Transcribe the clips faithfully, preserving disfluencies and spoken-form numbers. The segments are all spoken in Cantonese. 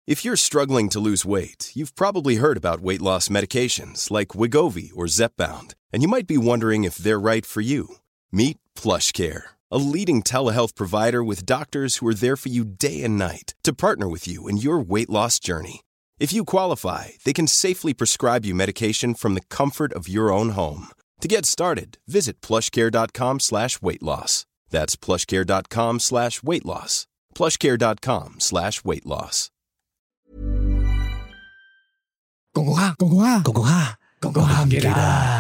If you're struggling to lose weight, you've probably heard about weight loss medications like Wegovy or Zepbound, and you might be wondering if they're right for you. Meet PlushCare, a leading telehealth provider with doctors who are there for you day and night to partner with you in your weight loss journey. If you qualify, they can safely prescribe you medication from the comfort of your own home. To get started, visit plushcare.com slash weight loss. That's plushcare.com slash weight loss. plushcare.com slash weight loss. 公公蝦，公公蝦，公公蝦，公公蝦唔記得。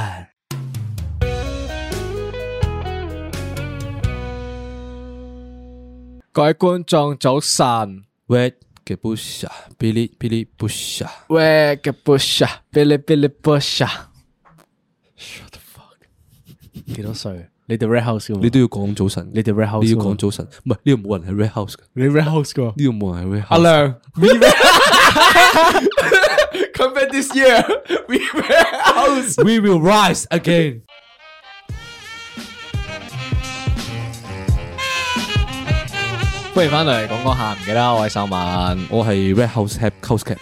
各位觀眾早晨 ，Wet 嘅 Bush 啊 ，Billy Billy Bush 啊 ，Wet 嘅 Bush 啊 ，Billy Billy Bush 啊 ，Shut the fuck！ 幾多歲？你哋 Red House 㗎？ 你都要講早晨， 你哋 Red House 你要講早晨，唔係呢度冇人係 Red House 嘅， 你 Red House 㗎？ 呢度冇人係 Red House。 阿亮，Come back this year, we Red House, we will rise again。 歡迎翻嚟講講下，唔記得我係秀文， 我係 Red House Head Coast Cap。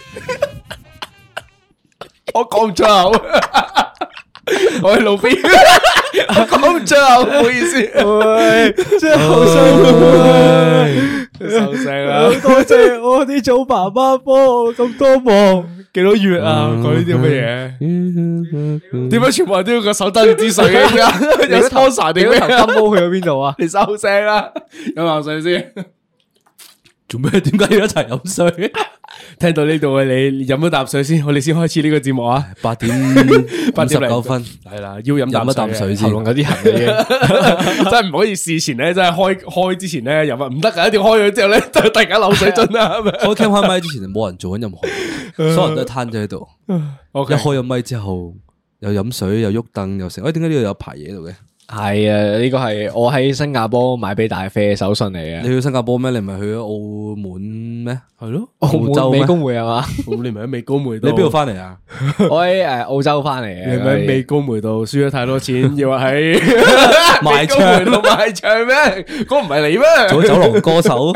我講唔出口，我係路邊，我講唔出口，唔好意思，喂，真係好辛苦，收聲啦！多謝我啲祖爸爸幫我咁多忙，幾多月啊？講呢啲咁嘅嘢，點解全部人都要個手揸住支水嘅？有 sponsor 定咩？頭金毛去咗邊度啊？你收聲啦！飲口水先。 做咩？點解要一齊飲水？ 聽到呢度嘅你飲咗啖水先，我哋先開始呢個節目啊！ 八點八十九分， 係啦，要飲飲一啖水先， 喉嚨有啲痕嘅嘢，真係唔可以事前咧，真係開開之前咧飲啊，唔得噶，一定要開咗之後咧，就突然間漏水樽啦。 開 cam 開麥之前冇人做緊任何，所有人都係攤咗喺度。一開咗麥之後，又飲水又喐凳又成，哎，點解呢度有排嘢喺度嘅？ 係啊，呢個係我喺新加坡買俾大飛嘅手信嚟嘅。 你去新加坡咩？你唔係去咗澳門咩？ 係咯，澳洲美高梅係嘛？你唔係喺美高梅度？ 你邊度翻嚟啊？ 我喺誒澳洲翻嚟嘅。你唔喺美高梅度輸咗太多錢，要喺賣唱度賣唱咩？嗰唔係你咩？ 做酒廊歌手。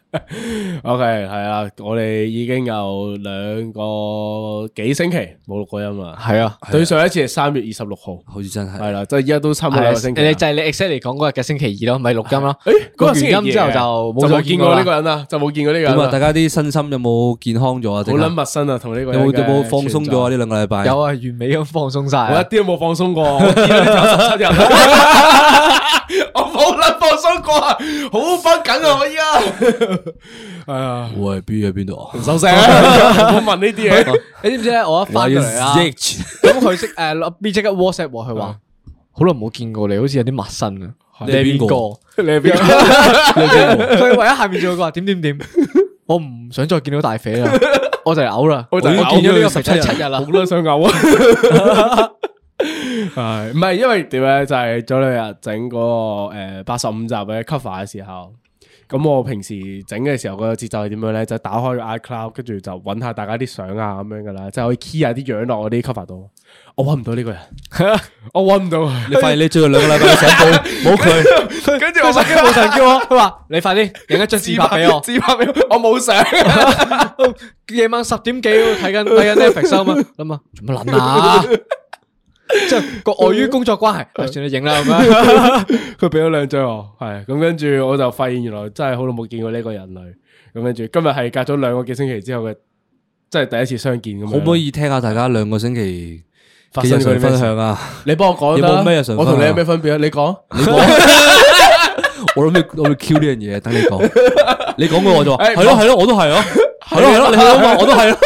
OK， 係啊，我哋已經有兩個幾星期冇錄過音啦。係啊，對上一次係三月二十六號， 好似真係。 係啦，即係依家都差唔多兩個星期。你就係你 exactly 講嗰日嘅星期二咯，咪錄音咯。誒，嗰個星期二之後就冇再見過呢個人啦，就冇見過呢個人。 咁啊，大家啲身心有冇健康咗啊？ 好撚陌生啊，同呢個有冇有冇放鬆咗啊？呢兩個禮拜有啊，完美咁放鬆晒。我一啲都冇放鬆過，我見到你就十七日，我冇撚放鬆過啊，好繃緊啊！我依家係啊， 我係 B 喺邊度啊？ 唔收聲，唔好問呢啲嘢。你知唔知咧？我一翻到嚟啊，咁佢識誒 B 即刻 WhatsApp 我，佢話好耐冇見過你，好似有啲陌生啊。你係邊個？你係邊個？佢為咗下面仲有個話點點點，我唔想再見到大肥啦，我就嚟嘔啦，我就見咗呢個十七日啦，好多想嘔啊！係唔係因為點咧？就係早兩日整嗰個誒八十五集嘅 cover 嘅時候，咁我平時整嘅時候個節奏係點樣咧？就打開個 iCloud，跟住就揾下大家啲相啊咁樣噶啦，即係可以 key 下啲樣落嗰啲 cover 度。我揾唔到呢個人，我揾唔到。 你發現你最後兩個禮拜嘅相簿冇佢， 跟住我手機冇神叫我，佢話你快啲影一張自拍俾我，自拍俾我，我冇相。夜晚十點幾睇緊睇緊 Netflix 啊嘛，諗啊做乜撚啊？即係個礙於工作關係，算你影啦咁樣。佢俾咗兩張我，係咁跟住我就發現原來真係好耐冇見過呢個人類。咁跟住今日係隔咗兩個幾星期之後嘅，即係第一次相見咁樣。 可唔可以聽下大家兩個星期發生過啲分享啊？你幫我講啦。有冇咩日常？我同你有咩分別啊？你講，你講。 我諗住我會 Q 呢樣嘢，等你講。你講過我就話係咯係咯，我都係咯，係咯係咯，你講過我都係咯。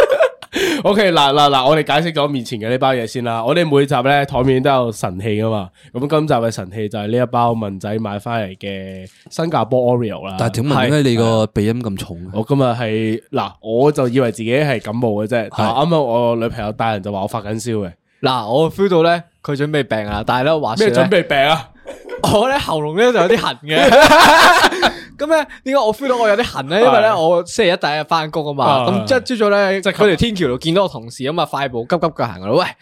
OK， 嗱嗱嗱，我哋解釋咗面前嘅呢包嘢先啦。我哋每集咧台面都有神器噶嘛，咁今集嘅神器就係呢一包文仔買翻嚟嘅新加坡 Oreo 啦。 但係點問點解你個鼻音咁重？ 我今日係嗱，我就以為自己係感冒嘅啫，但係啱啱我女朋友大人就話我發緊燒嘅。嗱，我 feel 到咧佢準備病啊，但係咧話咩準備病啊？我咧喉嚨咧就有啲痕嘅，咁咧點解我 feel 到我有啲痕咧？因為咧我星期一第一日翻工啊嘛，咁即係朝早咧，即係佢條天橋度見到我同事咁啊，快步急急腳行過嚟，喂，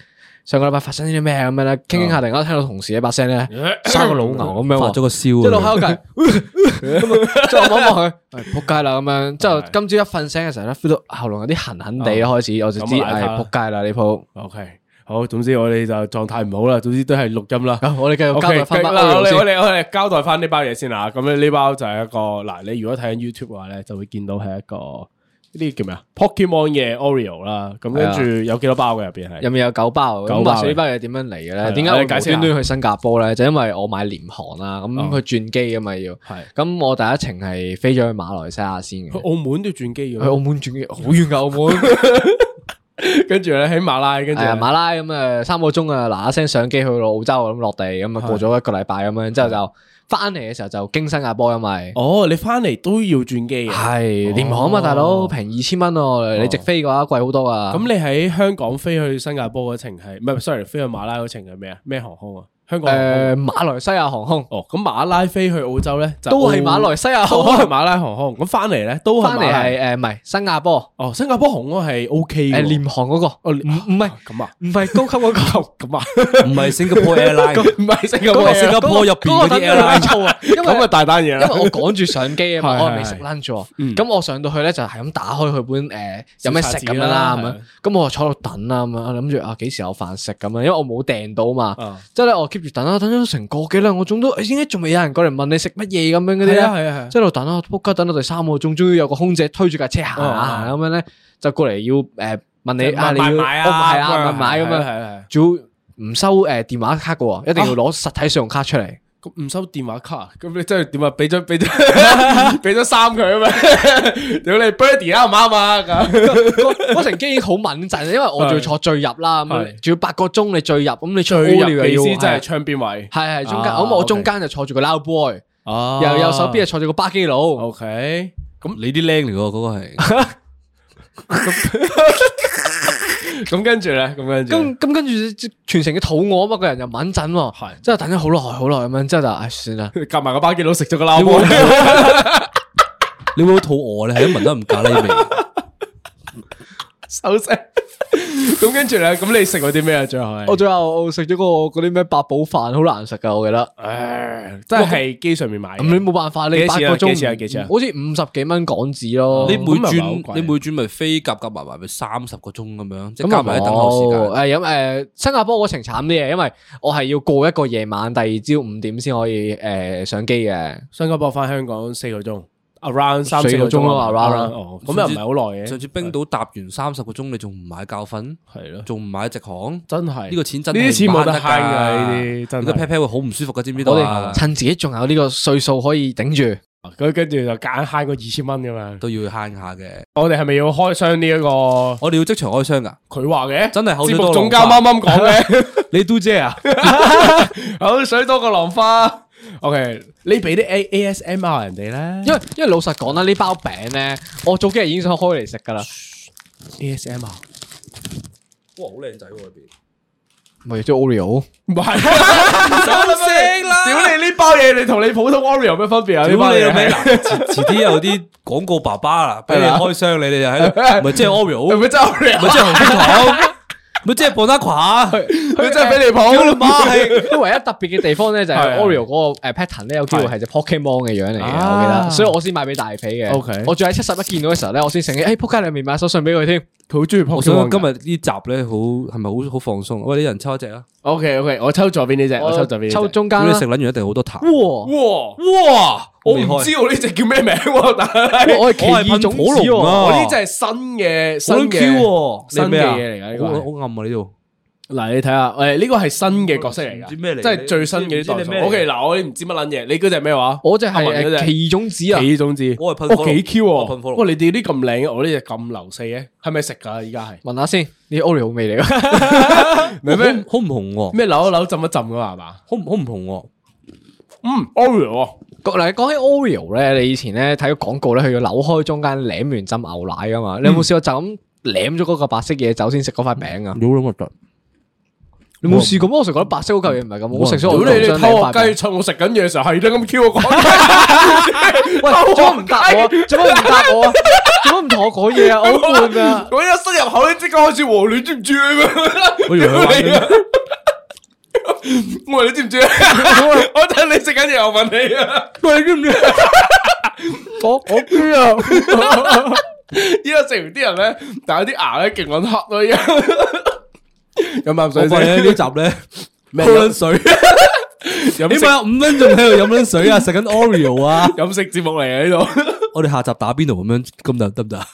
上個禮拜發生啲咩咁樣咧，傾傾下突然間聽到同事一把聲咧，生個老牛咁樣， 發咗個燒， 一路喺度計，咁之後望望佢，仆街啦咁樣。之後今朝一瞓醒嘅時候咧 ，feel 到喉嚨有啲痕痕地開始，我就知係仆街啦呢鋪。 OK，好，總之我哋就狀態唔好啦，總之都係錄音啦。 我哋繼續交代翻。 我哋我哋我哋交代翻呢包嘢先啊。咁咧呢包就係一個嗱，你如果睇緊 YouTube 嘅話咧，就會見到係一個。呢啲叫咩啊 ？Pokemon 嘅 Oreo 啦，咁跟住有幾多包嘅入邊係？ 入面有九包。咁話說呢包嘢點樣嚟嘅咧？點解我無端端去新加坡咧？就因為我買廉航啦，咁佢轉機啊嘛要。係。咁我第一程係飛咗去馬來西亞先嘅。 去澳門都要轉機嘅。 去澳門轉機好遠噶澳門。 跟住咧喺馬拉，跟住係馬拉咁誒三個鐘啊嗱一聲上機去到澳洲咁落地，咁啊過咗一個禮拜咁樣，之後就。翻嚟嘅時候就經新加坡，因為哦，你翻嚟都要轉機嘅， 係廉航啊嘛，大佬平二千蚊哦，你直飛嘅話貴好多啊。 咁你喺香港飛去新加坡嗰程係唔係 ？sorry， 飛去馬拉嗰程係咩啊？咩航空啊？香港誒馬來西亞航空。 哦，咁馬拉飛去澳洲咧， 都係馬來西亞航空， 都係馬拉航空。咁翻嚟咧，都翻嚟係誒唔係新加坡。 哦，新加坡航空係 O K 嘅。 誒廉航嗰個，哦唔唔係咁啊， 唔係高級嗰個， 咁啊， 唔係 Singapore Airline， 唔係新加坡， 新加坡入邊嗰啲 airline 錯啊，因為咁啊大單嘢啦。 因為我趕住上機啊嘛，我未食 lunch 喎。咁我上到去咧就係咁打開佢本誒有咩食咁樣啦咁樣。咁我就坐度等啦咁樣，諗住啊幾時有飯食咁樣，因為我冇訂到嘛。之後咧我 keep 住等啦，等咗成個幾兩個鐘都，點解仲未有人過嚟問你食乜嘢咁樣嗰啲咧？係啊係。之後等啦，仆街等到第三個鐘，終於有個空姐推住架車行下行咁樣咧，就過嚟要誒問你啊，你要買啊，係啊，買買咁樣，係係。仲要唔收誒電話卡嘅，一定要攞實體信用卡出嚟。 咁唔收電話卡，咁你真係點啊？俾咗俾咗俾咗衫佢啊嘛？屌你 Birdy 啱唔啱啊？咁嗰程機已經好穩陣，因為我仲要坐最入啦，咁仲要八個鐘你最入，咁你最入嘅意思就係窗邊位，係係中間，咁我中間就坐住個 loud boy，又右手邊就坐住個巴基佬。 OK， 咁你啲靚嚟噶，嗰個係。 咁跟住咧，咁跟住， 咁咁跟住全程嘅肚餓啊嘛，個人又唔穩陣，係，之後等咗好耐好耐咁樣，之後就唉算啦， 夾埋個巴基佬食咗個撈波， 你會唔會肚餓咧？係都聞得唔咖喱味， 收聲。咁跟住咧，咁你食咗啲咩啊？最後係我最後食咗個嗰啲咩八寶飯，好難食噶，我記得。 唉，真係喺機上面買。 咁你冇辦法，你八個鐘幾錢啊？幾錢啊？ 好似五十幾蚊港紙咯。 你每轉你每轉咪飛夾夾埋埋咪三十個鐘咁樣，即係加埋喺等候時間。 誒，咁誒，新加坡嗰程慘啲嘅，因為我係要過一個夜晚，第二朝五點先可以誒上機嘅。 新加坡翻香港四個鐘。around 三四個鐘咯 ，around 哦，咁又唔係好耐嘅。 上次冰島搭完三十個鐘，你仲唔買教訓？係咯，仲唔買直航？ 真係呢個錢真呢啲錢冇得慳噶，呢啲真係。 個 pat pat 會好唔舒服噶，知唔知道啊？ 趁自己仲有呢個歲數可以頂住， 咁跟住就夾硬慳個二千蚊噶嘛， 都要慳下嘅。 我哋係咪要開箱呢一個？ 我哋要即場開箱噶。 佢話嘅， 真係口水多。 節目總監啱啱講嘅， 你都姐啊？ 口水多過浪花。OK，你俾啲 A A S M R 人哋咧， 因為因為老實講啦，呢包餅咧，我早幾日已經想開嚟食噶啦。 A S M R， 哇，好靚仔喎入邊， 咪即係 Oreo， 唔係，收聲啦！屌你呢包嘢，你同你普通 Oreo 有咩分別啊？ 屌你個咩？遲遲啲有啲廣告爸爸啦，俾你開箱，你哋就喺度，咪即係 Oreo，咪即係 Oreo， 咪即係紅色糖。咪即係磅單垮， 佢真係俾你捧啦嘛！ 係，唯一特別嘅地方咧就係 Oreo 嗰個誒 pattern 咧，有機會係隻 Pokemon 嘅樣嚟嘅，我記得，所以我先買俾大肥嘅。OK，我仲喺七十一見到嘅時候咧，我先醒起，誒，仆街你未買手信俾佢添， 佢好中意 Pokemon。 我想今日呢集咧好係咪好好放鬆？喂，啲人抽一隻啊 ！OK OK，我抽左邊呢隻，我抽左邊， 抽中間。 你食撚完一定好多痰。 哇哇哇！我唔知我呢隻叫咩名，但係我係奇異種子， 我呢隻係新嘅新嘅新嘅嘢嚟噶， 好暗啊呢度。 嗱，你睇下，誒，呢個係新嘅角色嚟噶， 唔知咩嚟， 即係最新嘅啲代數。O K，嗱，我哋唔知乜撚嘢，你嗰隻咩話？ 我隻係誒奇異種子啊， 奇異種子， 我係噴火龍， 幾 Q 喎！ 噴火龍， 哇，你哋啲咁靚，我呢隻咁流四嘅，係咪食噶？而家係聞下先，呢 Oreo 味嚟噶， 咩咩好唔紅？咩扭一扭浸一浸噶嘛？係嘛？ 好唔好唔紅？ 嗯 ，Oreo。 嗱，講起 Oreo 咧，你以前咧睇個廣告咧，佢要扭開中間舐完浸牛奶噶嘛？你有冇試過就咁舐咗嗰個白色嘢走先食嗰塊餅啊？ 好撚核突！ 你冇試過咩？我成日覺得白色嗰嚿嘢唔係咁好食，所以我你你偷我雞，趁我食緊嘢嘅時候係都咁 Q 我講， 喂，做乜唔答我？做乜唔答我啊？ 做乜唔同我講嘢啊？我好悶啊！ 我一塞入口咧，即刻開始和你知唔知啊？ 我以為佢玩緊。 我話你知唔知啊？我等你食緊嘢，我問你啊！ 喂，你知唔知？我我知啊！ 依家食完啲人咧，但係啲牙咧勁撚黑咯，而家飲啖水先。 我發現呢集咧喝緊水，起碼有五分鐘喺度飲緊水啊，食緊 Oreo 啊， 飲食節目嚟嘅呢度。 我哋下集打邊爐咁樣，咁就得唔得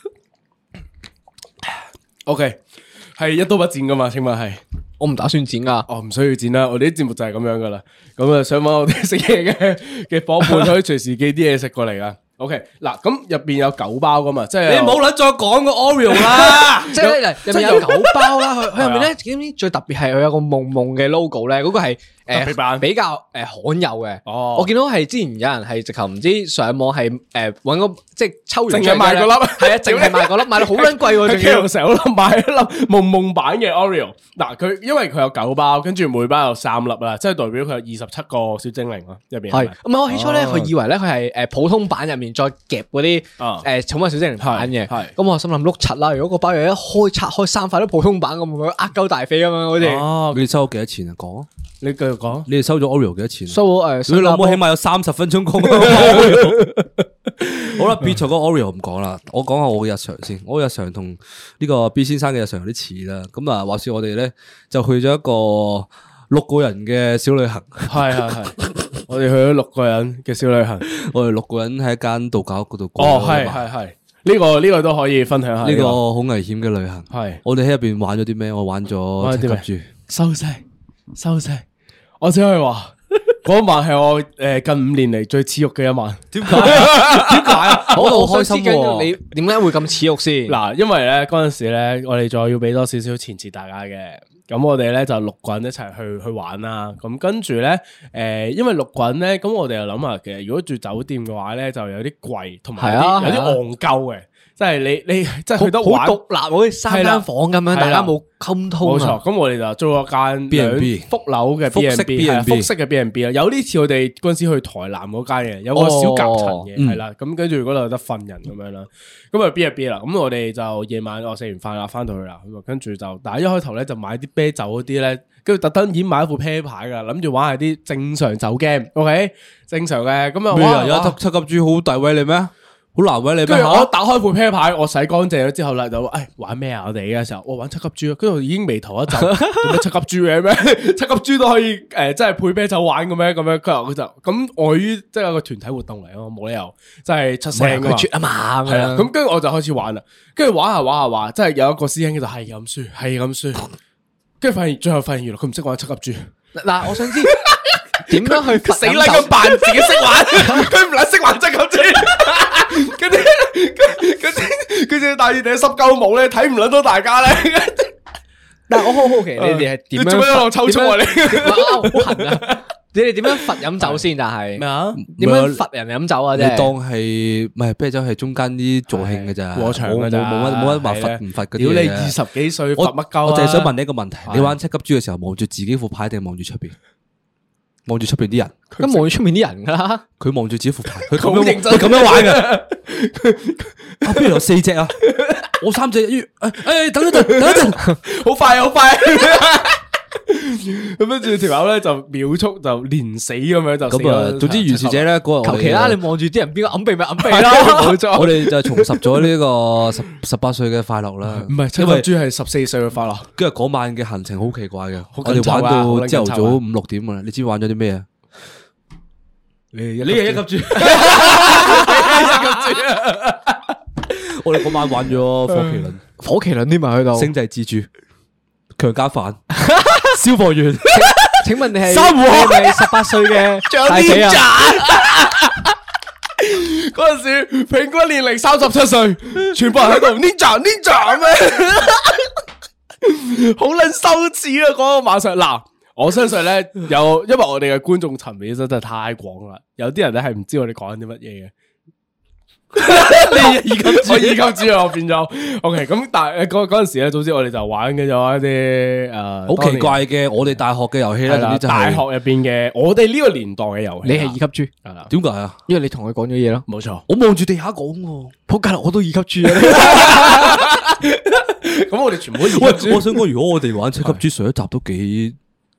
？OK，係一刀不剪噶嘛？請問係？ 我唔打算剪噶。 哦，唔需要剪啦。我哋啲節目就係咁樣噶啦。咁啊，想搵我哋食嘢嘅嘅伙伴可以隨時寄啲嘢食過嚟噶。OK， 嗱，咁入邊有九包噶嘛，即係你冇捻再講個 Oreo 啦， 即係咧入邊有九包啦，佢佢入邊咧點知最特別係佢有個夢夢嘅 logo 咧，嗰個係誒比較誒罕有嘅。哦，我見到係之前有人係直頭唔知上網係誒搵個即係抽完淨係賣嗰粒， 係啊，淨係賣嗰粒，賣到好撚貴喎， 仲要成粒賣一粒夢夢版嘅 Oreo。嗱，佢因為佢有九包，跟住每包有三粒啦，即係代表佢有二十七個小精靈咯，入邊係。唔係我起初咧，佢以為咧佢係誒普通版入面再夾嗰啲誒寵物小精靈版嘅，咁我心諗碌柒啦。如果個包嘢一開拆開三塊都普通版咁，佢呃鳩大飛咁樣好似。 哦，你哋收咗幾多錢啊？講， 你繼續講。 你哋收咗 Oreo 幾多錢？ 收誒， 你老母起碼有三十分鐘講。好啦，撇除嗰個 Oreo 唔講啦，我講下我嘅日常先。我日常同呢個 B 先生嘅日常有啲似啦。咁啊，話說我哋咧就去咗一個六個人嘅小旅行。 係係係，我哋去咗六個人嘅小旅行。 我哋六個人喺一間度假屋嗰度過。 哦，係係係，呢個呢個都可以分享下。 呢個好危險嘅旅行。係，我哋喺入邊玩咗啲咩？我玩咗七級豬。 收聲，收聲！我只可以話。嗰晚係我誒近五年嚟最恥辱嘅一晚。點解？點解啊？ 我好開心喎！你點解會咁恥辱先？ 嗱，因為咧嗰陣時咧，我哋再要俾多少少前設大家嘅。咁我哋咧就六個人一齊去去玩啦。咁跟住咧，誒、呃，因為六個人咧，咁我哋又諗下，其實如果住酒店嘅話咧，就有啲貴，同埋有啲有啲戇鳩嘅。即係你你即係去得玩好獨立，好似三間房咁樣，大家冇溝通。 冇錯，咁我哋就租咗間 B and B 複樓嘅 B and B， 係複式嘅 B and B 啦。有啲似我哋嗰陣時去台南嗰間嘅，有個小夾層嘅，係啦。咁跟住嗰度有得瞓人咁樣啦。咁啊 B and B 啦，咁我哋就夜晚我食完飯啦，翻到去啦，咁啊跟住就，但係一開頭咧就買啲啤酒嗰啲咧，跟住特登已經買一副啤牌噶，諗住玩下啲正常酒 game，OK， 正常嘅。咁啊， 哇，有七級豬好大威你咩？好難為你， 跟住我打開副啤牌，我洗乾淨咗之後啦，就話誒玩咩啊？我哋嘅時候，我玩七級豬，跟住已經眉頭一皺，做咩七級豬嘅咩？七級豬都可以誒，即係配啤酒玩嘅咩？咁樣佢話佢就咁礙於即係一個團體活動嚟咯，冇理由即係出聲噶嘛， 絕啊嘛， 係啦。咁跟住我就開始玩啦，跟住玩下玩下玩，即係有一個師兄就係咁輸，係咁輸，跟住發現最後發現原來佢唔識玩七級豬。 嗱，我想知點樣去死啦咁扮自己識玩，佢唔撚識玩七級豬。嗰啲嗰啲嗰隻大耳頂濕鳩毛咧，睇唔撚到大家咧。 但係我好好奇，你哋係點樣？ 做咩喺度抽出我你？ 好痕啊！你哋點樣罰飲酒先？但係咩啊？ 點樣罰人飲酒啊？ 你當係唔係啤酒係中間啲助興嘅咋？ 過場嘅咋？ 冇乜冇乜話罰唔罰嗰啲嘢。 屌你二十幾歲罰乜鳩？ 我淨係想問你一個問題：你玩七級豬嘅時候，望住自己副牌定係望住出邊？望住出邊啲人， 咁望住出面啲人噶啦。佢望住自己副牌，佢咁樣，佢咁樣玩嘅。啊，不如有四隻啊！我三隻。誒誒，等一陣，等一陣， 好快，好快。咁跟住條友咧就秒速就連死咁樣就咁啊！總之如是者咧嗰日， 求其啦，你望住啲人邊個揞鼻咪揞鼻啦。 冇錯， 我哋就重拾咗呢個十十八歲嘅快樂啦。 唔係，七級豬係十四歲嘅快樂。 跟住嗰晚嘅行程好奇怪嘅，我哋玩到朝頭早五六點啊！你知玩咗啲咩啊？ 你你係一級豬， 我哋嗰晚玩咗火麒麟， 火麒麟添埋喺度， 星際蜘蛛、強姦犯、消防員。 請問你係三戶係咪十八歲嘅大仔啊？ 嗰陣時平均年齡三十七歲，全部人喺度 ninja ninja 咩？好撚羞恥啊！嗰個晚上嗱。我相信咧有，因為我哋嘅觀眾層面真係太廣啦，有啲人咧係唔知我哋講緊啲乜嘢嘅。 你二級豬，我二級豬啊！我變咗。OK，咁但係嗰嗰陣時咧，總之我哋就玩嘅咗一啲誒好奇怪嘅，我哋大學嘅遊戲咧， 大學入邊嘅我哋呢個年代嘅遊戲。 你係二級豬， 係啦？ 點解啊？ 因為你同佢講咗嘢咯。 冇錯， 我望住地下講喎。 仆街啦，我都二級豬啊！ 咁我哋全部都二級豬。 我想講，如果我哋玩七級豬，上一集都幾，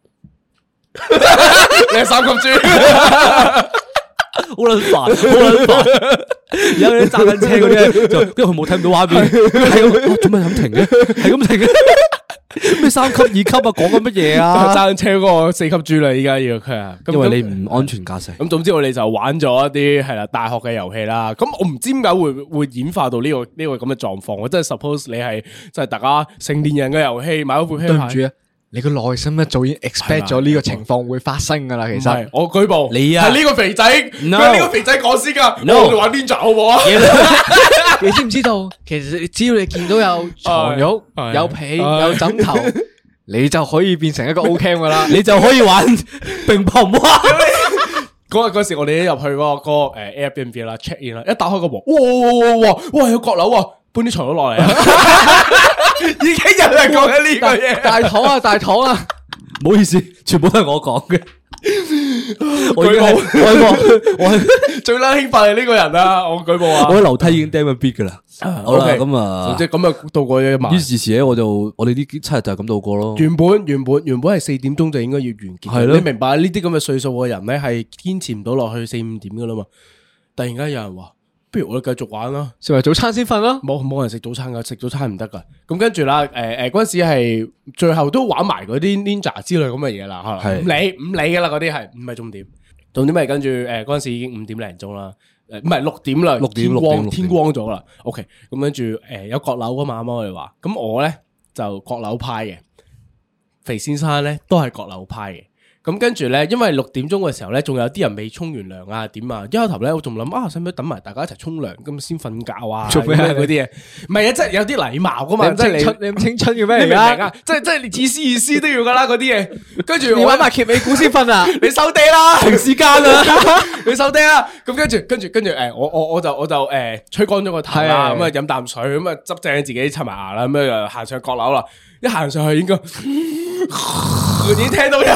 你係三級豬。 好撚煩，好撚煩。有啲揸緊車嗰啲，就因為佢冇睇唔到畫面，係咁做咩咁停嘅？係咁停嘅。咩三級、二級啊？講緊乜嘢啊？ 揸緊車嗰個四級豬啦，依家要佢啊。 因為你唔安全駕駛。 咁總之我哋就玩咗一啲係啦大學嘅遊戲啦。咁我唔知點解會會演化到呢個呢個咁嘅狀況。我真係 suppose 你係即係大家成年人嘅遊戲，買咗副啤牌。 對唔住啊！你個內心一早已經 expect 咗呢個情況會發生噶啦，其實我舉報你啊， 係呢個肥仔，係呢個肥仔講先噶， 我哋玩 Ninja 好唔好啊？ 你知唔知道？其實只要你見到有床褥、有被、有枕頭，你就可以變成一個 O Cam 噶啦， 你就可以玩乒乓哇！ 嗰日嗰時我哋一入去嗰個嗰個誒 Airbnb 啦 check in 啦，一打開個門，哇哇哇哇有閣樓啊，搬啲床褥落嚟啊！已經有人講緊呢個嘢， 大堂啊大堂啊， 唔好意思，全部都係我講嘅。我舉報， 我我最撚興奮係呢個人啊！我舉報啊！ 我喺樓梯已經釘咗 bit 噶啦。好啦，咁啊， 即係咁啊，度過咗一晚。 於是時咧，我就我哋呢七日就係咁度過咯。 原本原本原本係四點鐘就應該要完結，係咯。你明白呢啲咁嘅歲數嘅人咧，係堅持唔到落去四五點噶啦嘛。突然間有人話，不如我哋繼續玩啦， 食埋早餐先瞓啦。 冇冇人食早餐噶，食早餐唔得噶。咁跟住啦，誒誒嗰陣時係最後都玩埋嗰啲 Ninja 之類咁嘅嘢啦，係唔理唔理噶啦，嗰啲係唔係重點。重點係跟住誒嗰陣時已經五點零鐘啦，誒唔係六點啦， 六點天光六點天光咗啦。OK，咁跟住誒有閣樓噶嘛，啱啱我哋話，咁我咧就閣樓派嘅，肥先生咧都係閣樓派嘅。咁跟住咧，因為六點鐘嘅時候咧，仲有啲人未沖完涼啊，點啊？一開頭咧，我仲諗啊，使唔使等埋大家一齊沖涼咁先瞓覺啊？做咩嗰啲嘢？唔係啊，即係有啲禮貌噶嘛，即係你你咁青春嘅咩？你明唔明啊？即係即係你意思意思都要噶啦，嗰啲嘢。跟住我玩埋揭尾故先瞓啊！你收爹啦，停時間啦，你收爹啦。咁跟住跟住跟住誒，我我我就我就誒吹乾咗個頭啦，咁啊飲啖水，咁啊執正自己刷埋牙啦，咁啊行上閣樓啦。一行上去應該已經聽到有，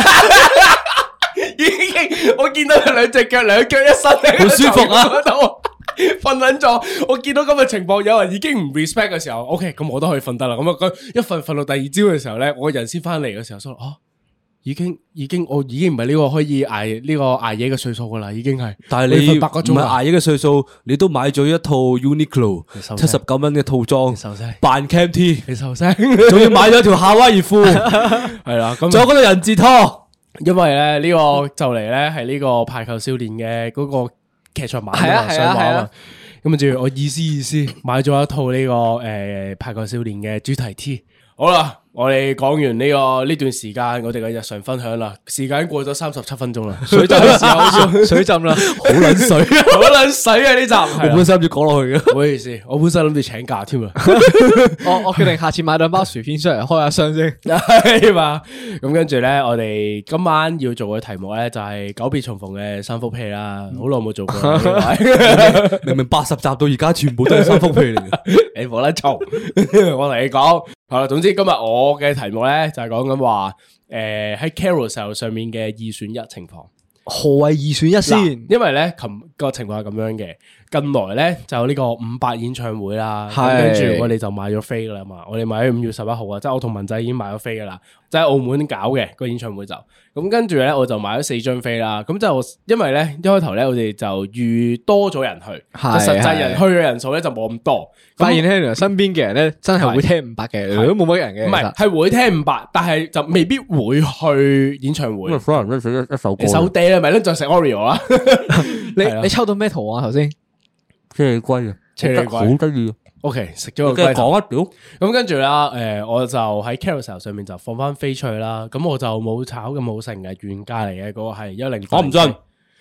已經我見到佢兩隻腳兩腳一伸， 好舒服啊！ 瞓緊咗，我見到咁嘅情況，有人已經唔 respect 嘅時候 ，OK， 咁我都可以瞓得啦。咁啊，一瞓瞓到第二朝嘅時候咧，我人先翻嚟嘅時候，所以啊。已經已經我已經唔係呢個可以挨呢個挨夜嘅歲數噶啦，已經係。 但係你唔係挨夜嘅歲數，你都買咗一套 Uniqlo 七十九蚊嘅套裝，扮 Cam T， 你收聲， 仲要買咗條夏威夷褲，係啦，咁仲有嗰對人字拖。 因為咧呢個就嚟咧係呢個排球少年嘅嗰個劇場版啊，上畫啊。咁跟住我意思意思買咗一套呢個誒排球少年嘅主題 T。好啦。我哋講完呢個呢段時間，我哋嘅日常分享啦，時間過咗三十七分鐘啦，水浸嘅時候，水浸啦，好撚水，好撚水啊！呢集我本身諗住講落去嘅， 唔好意思，我本身諗住請假添啊， 我我決定下次買兩包薯片出嚟開下箱先， 係嘛？咁跟住咧，我哋今晚要做嘅題目咧就係久別重逢嘅三幅屁啦，好耐冇做過， 明明八十集到而家全部都係三幅屁嚟嘅， 你冇得嘈，我同你講。好啦，總之今日我嘅題目咧就係講緊話，誒喺 Carousell 上面嘅二選一情況。 何謂二選一先？ 因為咧，琴個情況係咁樣嘅。近來咧就有呢個五百演唱會啦，跟住我哋就買咗飛啦嘛。我哋買咗五月十一號啊，即係我同文仔已經買咗飛噶啦，即係澳門搞嘅個演唱會就咁。跟住咧，我就買咗四張飛啦。咁就因為咧一開頭咧，我哋就預多咗人去，實際人去嘅人數咧就冇咁多。 發現咧，原來身邊嘅人咧真係會聽五百嘅，都冇乜人嘅。 唔係，係會聽五百，但係就未必會去演唱會。 所有人都寫一首歌， 你手嗲啦，咪咧就食 Oreo 啊！ 你你抽到咩圖啊？頭先車厘龜啊， 車厘龜好得意。 OK， 食咗個龜頭。 講一屌， 咁跟住啦，誒，我就喺 Carousell 上面就放翻飛出去啦。咁我就冇炒咁冇成嘅原價嚟嘅，嗰個係一零。 我唔信。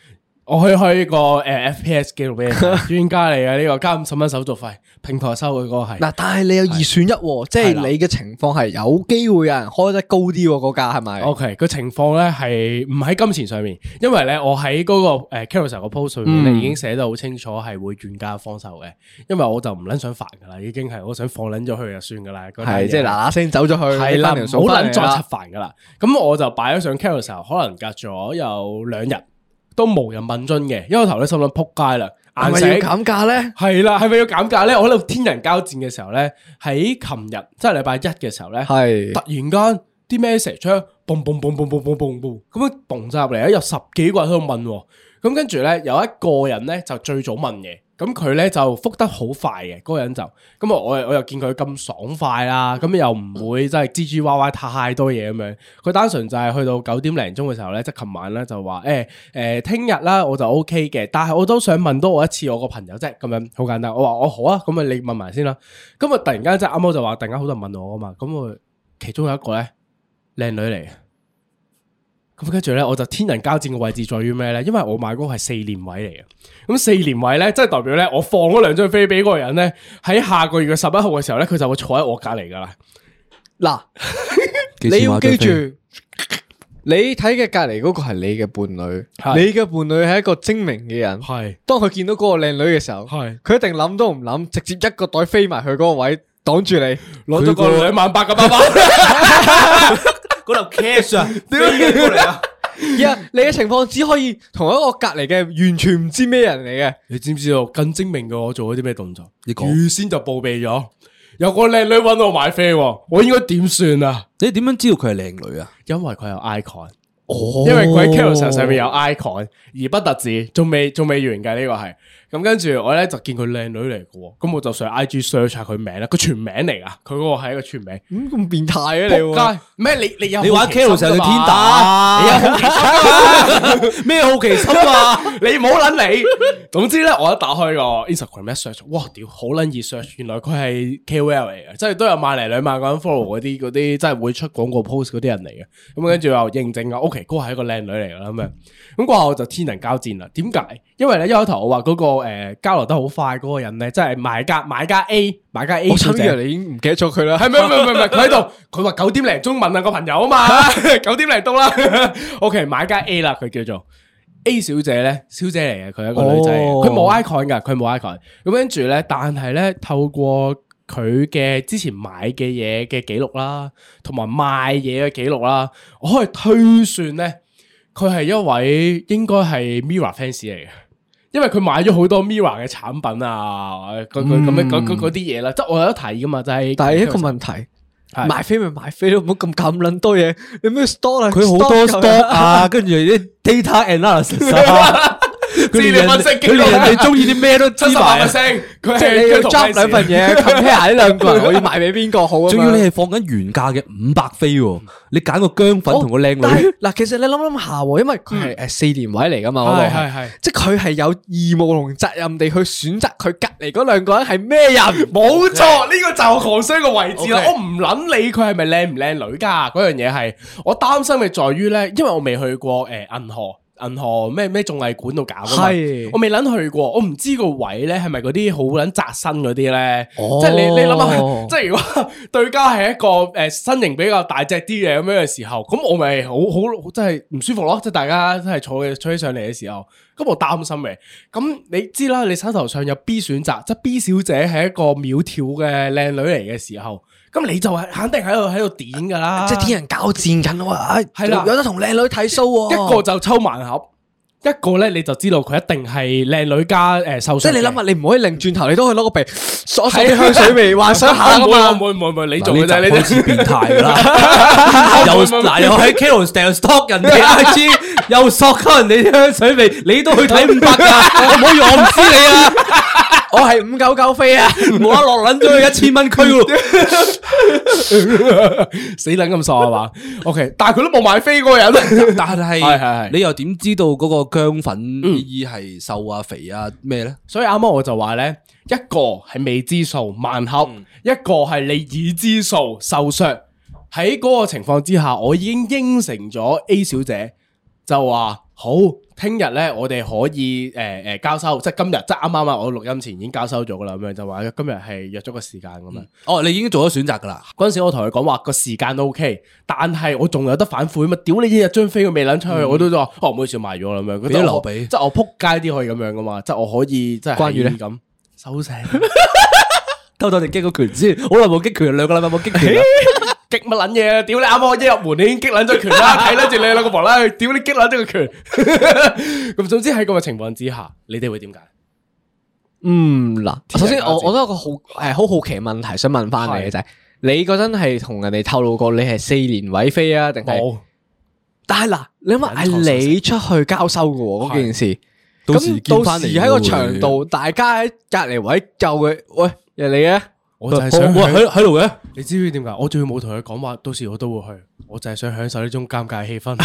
我可以開呢個誒 F P S 記錄俾你，專家嚟嘅呢個加五十蚊手續費，平台收嘅嗰個係。 嗱，但係你有二選一，即係你嘅情況係有機會有人開得高啲個價，係咪 ？OK，個情況咧係唔喺金錢上面，因為咧我喺嗰個誒 Carousell 個 post 上面咧已經寫得好清楚係會原價放售嘅，因為我就唔撚想煩噶啦，已經係我想放撚咗佢就算噶啦。 係即係嗱嗱聲走咗去， 係啦，唔好撚再出煩噶啦。咁我就擺咗上 Carousell，可能隔咗有兩日。都無人問津嘅，因為我頭咧心諗撲街啦， 係咪要減價咧？ 係啦，係咪要減價咧？我喺度天人交戰嘅時候咧，喺琴日即係禮拜一嘅時候咧，係突然間啲 message 咧，嘣嘣嘣嘣嘣嘣嘣嘣咁樣嘣晒入嚟，有十幾個人喺度問，咁跟住咧有一個人咧就最早問嘅。咁佢咧就覆得好快嘅，嗰個人就咁啊！我我又見佢咁爽快啦，咁又唔會真係吱吱哇哇太多嘢咁樣。佢單純就係去到九點零鐘嘅時候咧，即係琴晚咧就話誒誒，聽日啦我就 O K 嘅，但係我都想問多我一次我個朋友啫，咁樣好簡單。我話我好啊，咁啊你問埋先啦。咁啊突然間即係啱啱就話突然間好多人問我啊嘛，咁我其中有一個咧靚女嚟嘅。咁跟住咧，我就天人交戰嘅位置在於咩咧？因為我買嗰個係四連位嚟嘅，咁四連位咧，即係代表咧，我放嗰兩張飛俾嗰個人咧，喺下個月嘅十一號嘅時候咧，佢就會坐喺我隔籬噶啦。嗱，你要記住， 你睇嘅隔籬嗰個係你嘅伴侶，你嘅伴侶係一個精明嘅人，係當佢見到嗰個靚女嘅時候，係佢一定諗都唔諗，直接一個袋飛埋去嗰個位擋住你， 攞咗個兩萬八嘅包包。 嗰度 cash 啊，點樣過嚟啊？ 呀，你嘅情況只可以同一個隔籬嘅完全唔知咩人嚟嘅。 你知唔知道更精明嘅我做咗啲咩動作？你講預先就報備咗，有個靚女搵我買飛，我應該點算啊？ 你點樣知道佢係靚女啊？ 因為佢有 icon， 哦，因為佢喺 Carousell 上面有 icon， 而不特止，仲未仲未完嘅呢個係。咁跟住我咧就見佢靚女嚟嘅，咁我就上 I G search 下佢名啦，佢全名嚟噶，佢嗰個係一個全名， 咁咁變態啊你？ 咩？你你有你玩 Carousell 上嘅天打，你有好奇心啊？咩好奇心啊？ 你唔好撚你。總之咧，我一打開個 Instagram 一 search， 哇屌，好撚易 search， 原來佢係 K O L 嚟嘅，即係都有萬零兩萬個人 follow 嗰啲嗰啲，即係會出廣告 post 嗰啲人嚟嘅。咁跟住又認證啊 ，OK， 嗰個係一個靚女嚟噶啦咁樣。咁過後我就天人交戰啦。點解？因為咧一開頭我話嗰個誒交流得好快嗰個人咧，即係買家買家 A 買家 A 小姐， 你已經唔記得咗佢啦。 係咪？唔係唔係唔係，佢喺度。佢話九點零鐘問下個朋友啊嘛，九點零到啦。OK， 買家 A 啦，佢叫做 A 小姐咧，小姐嚟嘅，佢係一個女仔，佢冇 icon 噶，佢冇 icon。咁跟住咧，但係咧透過佢嘅之前買嘅嘢嘅記錄啦，同埋賣嘢嘅記錄啦，我可以推算咧，佢係一位應該係 Mirror fans 嚟嘅。因為佢買咗好多 Mirror 嘅產品啊，佢佢咁樣嗰嗰啲嘢啦，即係我有得睇噶嘛，就係。 但係一個問題，買飛咪買飛咯，唔好咁咁撚多嘢，有咩 store 啊？ 佢好多 stock 啊，跟住啲 data analysis 啊。 資料分析， 佢連人哋中意啲咩都知埋， 即係你要 drop 兩份嘢 compare 下呢兩個人，我要賣俾邊個好啊？ 仲要你係放緊原價嘅五百飛，你揀個薑粉同個靚女。 嗱，其實你諗諗下，因為佢係誒四連位嚟噶嘛，嗰度係係， 即係佢係有義務同責任地去選擇佢隔籬嗰兩個人係咩人。 冇錯，呢個就係狂衰嘅位置啦。我唔諗理佢係咪靚唔靚女噶，嗰樣嘢係我擔心嘅在於咧，因為我未去過誒銀河。銀河咩咩綜藝館度搞噶嘛？係我未諗去過，我唔知個位咧係咪嗰啲好捻窄身嗰啲咧？哦、即係你你諗下，即係如果對家係一個誒身形比較大隻啲嘅咁樣嘅時候，咁我咪好好真係唔舒服咯。即係大家真係坐嘅坐起上嚟嘅時候，咁我擔心嘅。咁你知啦，你手頭上有 B 選擇，即係 B 小姐係一個苗條嘅靚女嚟嘅時候。咁你就係肯定喺度喺度點噶啦， 即係天人交戰緊喎，係啦，有得同靚女睇 show， 一個就抽盲盒，一個咧你就知道佢一定係靚女加誒瘦身。 即係你諗下，你唔可以擰轉頭，你都可以攞個鼻索索啲香水味，幻想下噶嘛。 唔會唔會唔會，你做嘅啫，你開始變態噶啦。又嗱又喺 Carousell stalk 人哋 I G， 又索鳩人哋啲香水味，你都去睇五百噶，唔好以為我唔知你啊。 我係五九九飛啊， 冇得落捻咗去一千蚊區咯， 死捻咁傻係嘛 ？OK， 但係佢都冇買飛嗰個人， 但係係係你又點知道嗰個薑粉意義係瘦啊肥啊咩咧？ 所以啱啱我就話咧，一個係未知數盲盒，嗯、一個係你已知數瘦削。喺嗰個情況之下，我已經應承咗 A 小姐。 就話好，聽日咧我哋可以誒誒、呃、交收，即係今日即係啱啱啊！我錄音前已經交收咗噶啦，咁樣就話今日係約咗個時間咁樣、嗯。 哦，你已經做咗選擇噶啦。嗰陣時我同佢講話個時間都 OK，但係我仲有得反悔嘛？屌你一日張飛佢未撚出去，嗯、我都話哦唔好意思賣咗啦咁樣。俾留俾，即係我撲街啲可以咁樣噶嘛？即係我可以即係關於咧咁收聲， 偷偷地擊個拳先，好耐冇擊拳，兩個禮拜冇擊拳。 擊乜撚嘢啊！屌你啱啱一入門，你已經擊撚咗拳啦，睇撚住你兩個婆啦，屌你擊撚咗個拳。咁總之喺咁嘅情況之下，你哋會點解？ 嗯嗱，首先我我都有個好誒好好奇嘅問題想問翻你嘅就係，你嗰陣係同人哋透露過你係四年位飛啊，定係？冇。但係嗱，你諗下係你出去交收嘅喎嗰件事，咁到時喺個場度，大家喺隔離位救佢，喂，人嚟嘅。 我就係想喺喺度嘅， 你知唔知點解？我仲要冇同佢講話，到時我都會去。我就係想享受呢種尷尬氣氛。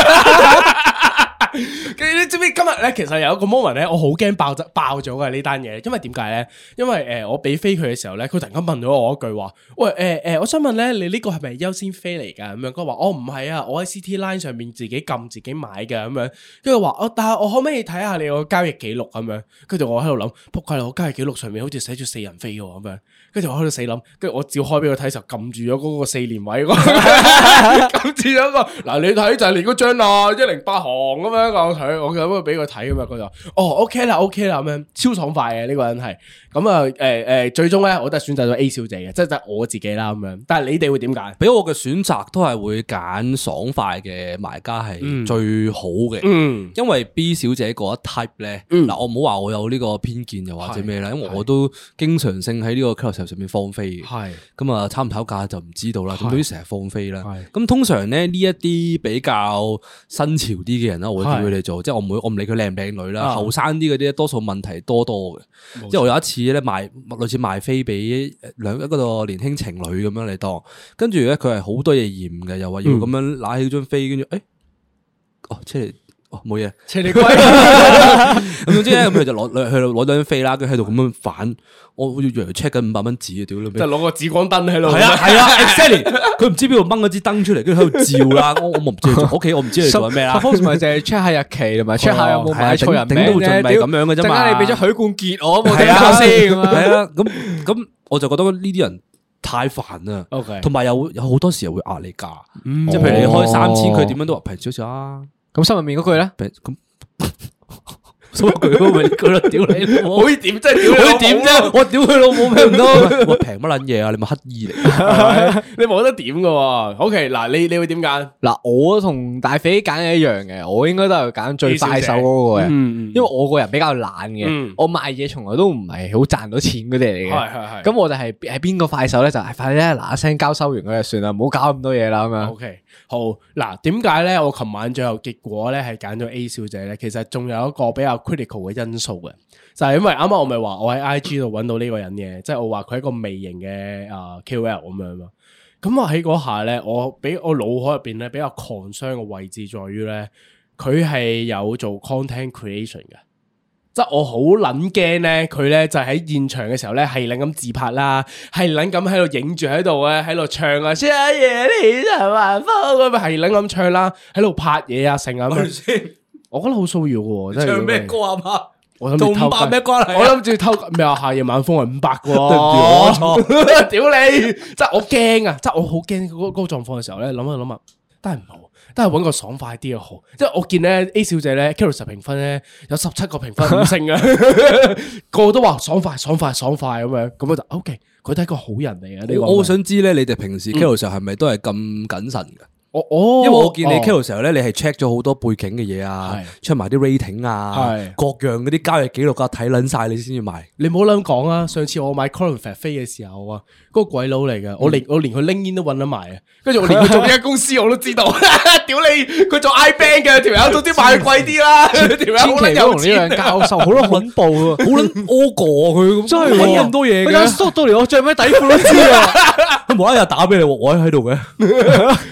你知唔知今日咧？其實有一個 moment 咧，我好驚爆咗爆咗嘅呢單嘢。因為點解咧？因為誒、呃，我俾飛佢嘅時候咧，佢突然間問咗我一句話：喂，誒、呃、誒、呃，我想問咧，你呢個係咪優先飛嚟噶？咁樣佢話：我唔係啊，我喺 City Line 上面自己撳自己買嘅咁樣。跟住話：我但係我可唔可以睇下你個交易記錄咁樣？跟住我喺度諗，仆街啦！我交易記錄上面好似寫住四人飛嘅咁樣。跟住我喺度死諗，跟住我照開俾佢睇時候，撳住咗嗰個四連位，撳住咗個嗱，你睇就係你嗰張啊，一零八行咁樣我睇，我咁樣俾佢睇咁嘛，佢就哦 OK 啦 OK 啦咁樣，超爽快嘅呢個人係，咁啊誒誒，最終咧我都係選擇咗 A 小姐嘅，即係就係我自己啦咁樣。但係你哋會點揀？ 俾我嘅選擇都係會揀爽快嘅賣家係最好嘅，嗯，因為 B 小姐嗰一 type 咧，嗱我唔好話我有呢個偏見又或者咩啦，因為我都經常性喺呢個 carousel上面放飛嘅，係咁啊，炒唔炒價就唔知道啦。咁對於成日放飛啦，咁通常咧呢一啲比較新潮啲嘅人啦，我會叫佢哋做，即係我唔會，我唔理佢靚唔靚女啦，後生啲嗰啲多數問題多多嘅。即係我有一次咧賣類似賣飛俾兩一個年輕情侶咁樣嚟當，跟住咧佢係好多嘢嫌嘅，又話要咁樣揦起張飛，跟住誒，哦，即係。哦，冇嘢， 車你龜咁總之咧，咁佢就攞去攞張飛啦，跟住喺度咁樣反，我好似以為 check 緊五百蚊紙啊，屌你！ 就攞個紫光燈喺度， 係啊係啊 ，exactly， 佢唔知邊度掹嗰支燈出嚟，跟住喺度照啦，我我唔知做，OK， 我唔知你做緊咩啦。 suppose 咪就係 check 下日期同埋 check 下有冇買錯人名啫， 咁樣嘅啫嘛。 陣間你俾咗許冠傑我，冇睇下先， 係啊，咁咁我就覺得呢啲人太煩啦。OK， 同埋有有好多時候會壓你價，即係譬如你開三千，佢點樣都話平少少啊。 咁心入面嗰句咧， 咁心入句嗰句句咯，屌你老母！ 可以點啫？屌可以點啫？我屌佢老母咩唔得？我平乜撚嘢啊？你咪乞衣嚟？ 你冇得點噶？OK，嗱，你你會點揀？ 嗱，我同大肥揀嘅一樣嘅，我應該都係揀最快手嗰個嘅，因為我個人比較懶嘅，我賣嘢從來都唔係好賺到錢嗰啲嚟嘅。係係係。咁我就係係邊個快手咧？就係快啲咧，嗱一聲交收完佢就算啦，唔好搞咁多嘢啦咁樣。 OK。好嗱，點解咧？我琴晚最後結果咧係揀咗 A 小姐咧。其實仲有一個比較 critical 嘅因素嘅，就係因為啱啱我咪話我喺 I G 度揾到呢個人嘅，即係我話佢係一個微型嘅啊 K O L 咁樣嘛。咁我喺嗰下咧，我俾我腦海入邊咧比較 concern 嘅位置在於咧，佢係有做 content creation 嘅。即係我好撚驚咧，佢咧就喺現場嘅時候咧係撚咁自拍啦，係撚咁喺度影住喺度咧，喺度唱啊，謝謝你陳萬峰咁啊，係撚咁唱啦，喺度拍嘢啊，成啊，我覺得好騷擾嘅，真係唱咩歌啊嘛？ 我諗住偷五百咩關係？ 我諗住偷咩啊？夏夜晚風係五百嘅，我錯，屌你！即係我驚啊！即係我好驚嗰嗰個狀況嘅時候咧，諗下諗下，都係唔好。都係揾個爽快啲嘅好，即係我見咧 A 小姐咧 Carousell 評分咧有十七個評分五星啊，個個都話爽快爽快爽快咁樣，咁我就 OK，佢都係一個好人嚟嘅呢個。 我好想知咧，你哋平時 Carousell 係咪都係咁謹慎嘅？ 我哦， 因為我見你 Carousell 咧，你係 check 咗好多背景嘅嘢啊，check 埋啲 rating 啊，各樣嗰啲交易記錄啊，睇撚晒你先至買。 你唔好諗講啊！上次我買 Colin 飛嘅時候啊，嗰個鬼佬嚟嘅，我連我連佢拎煙都揾得埋啊！跟住我連佢做邊間公司我都知道，屌你！佢做 iBank 嘅條友，總之買貴啲啦。條友好撚有錢， 呢樣教授好撚恐怖啊， 好撚屙過佢，真係揾咁多嘢嘅， 縮到連我着咩底褲都知啊！ 佢無啦啦打俾你，我喺喺度嘅， 利是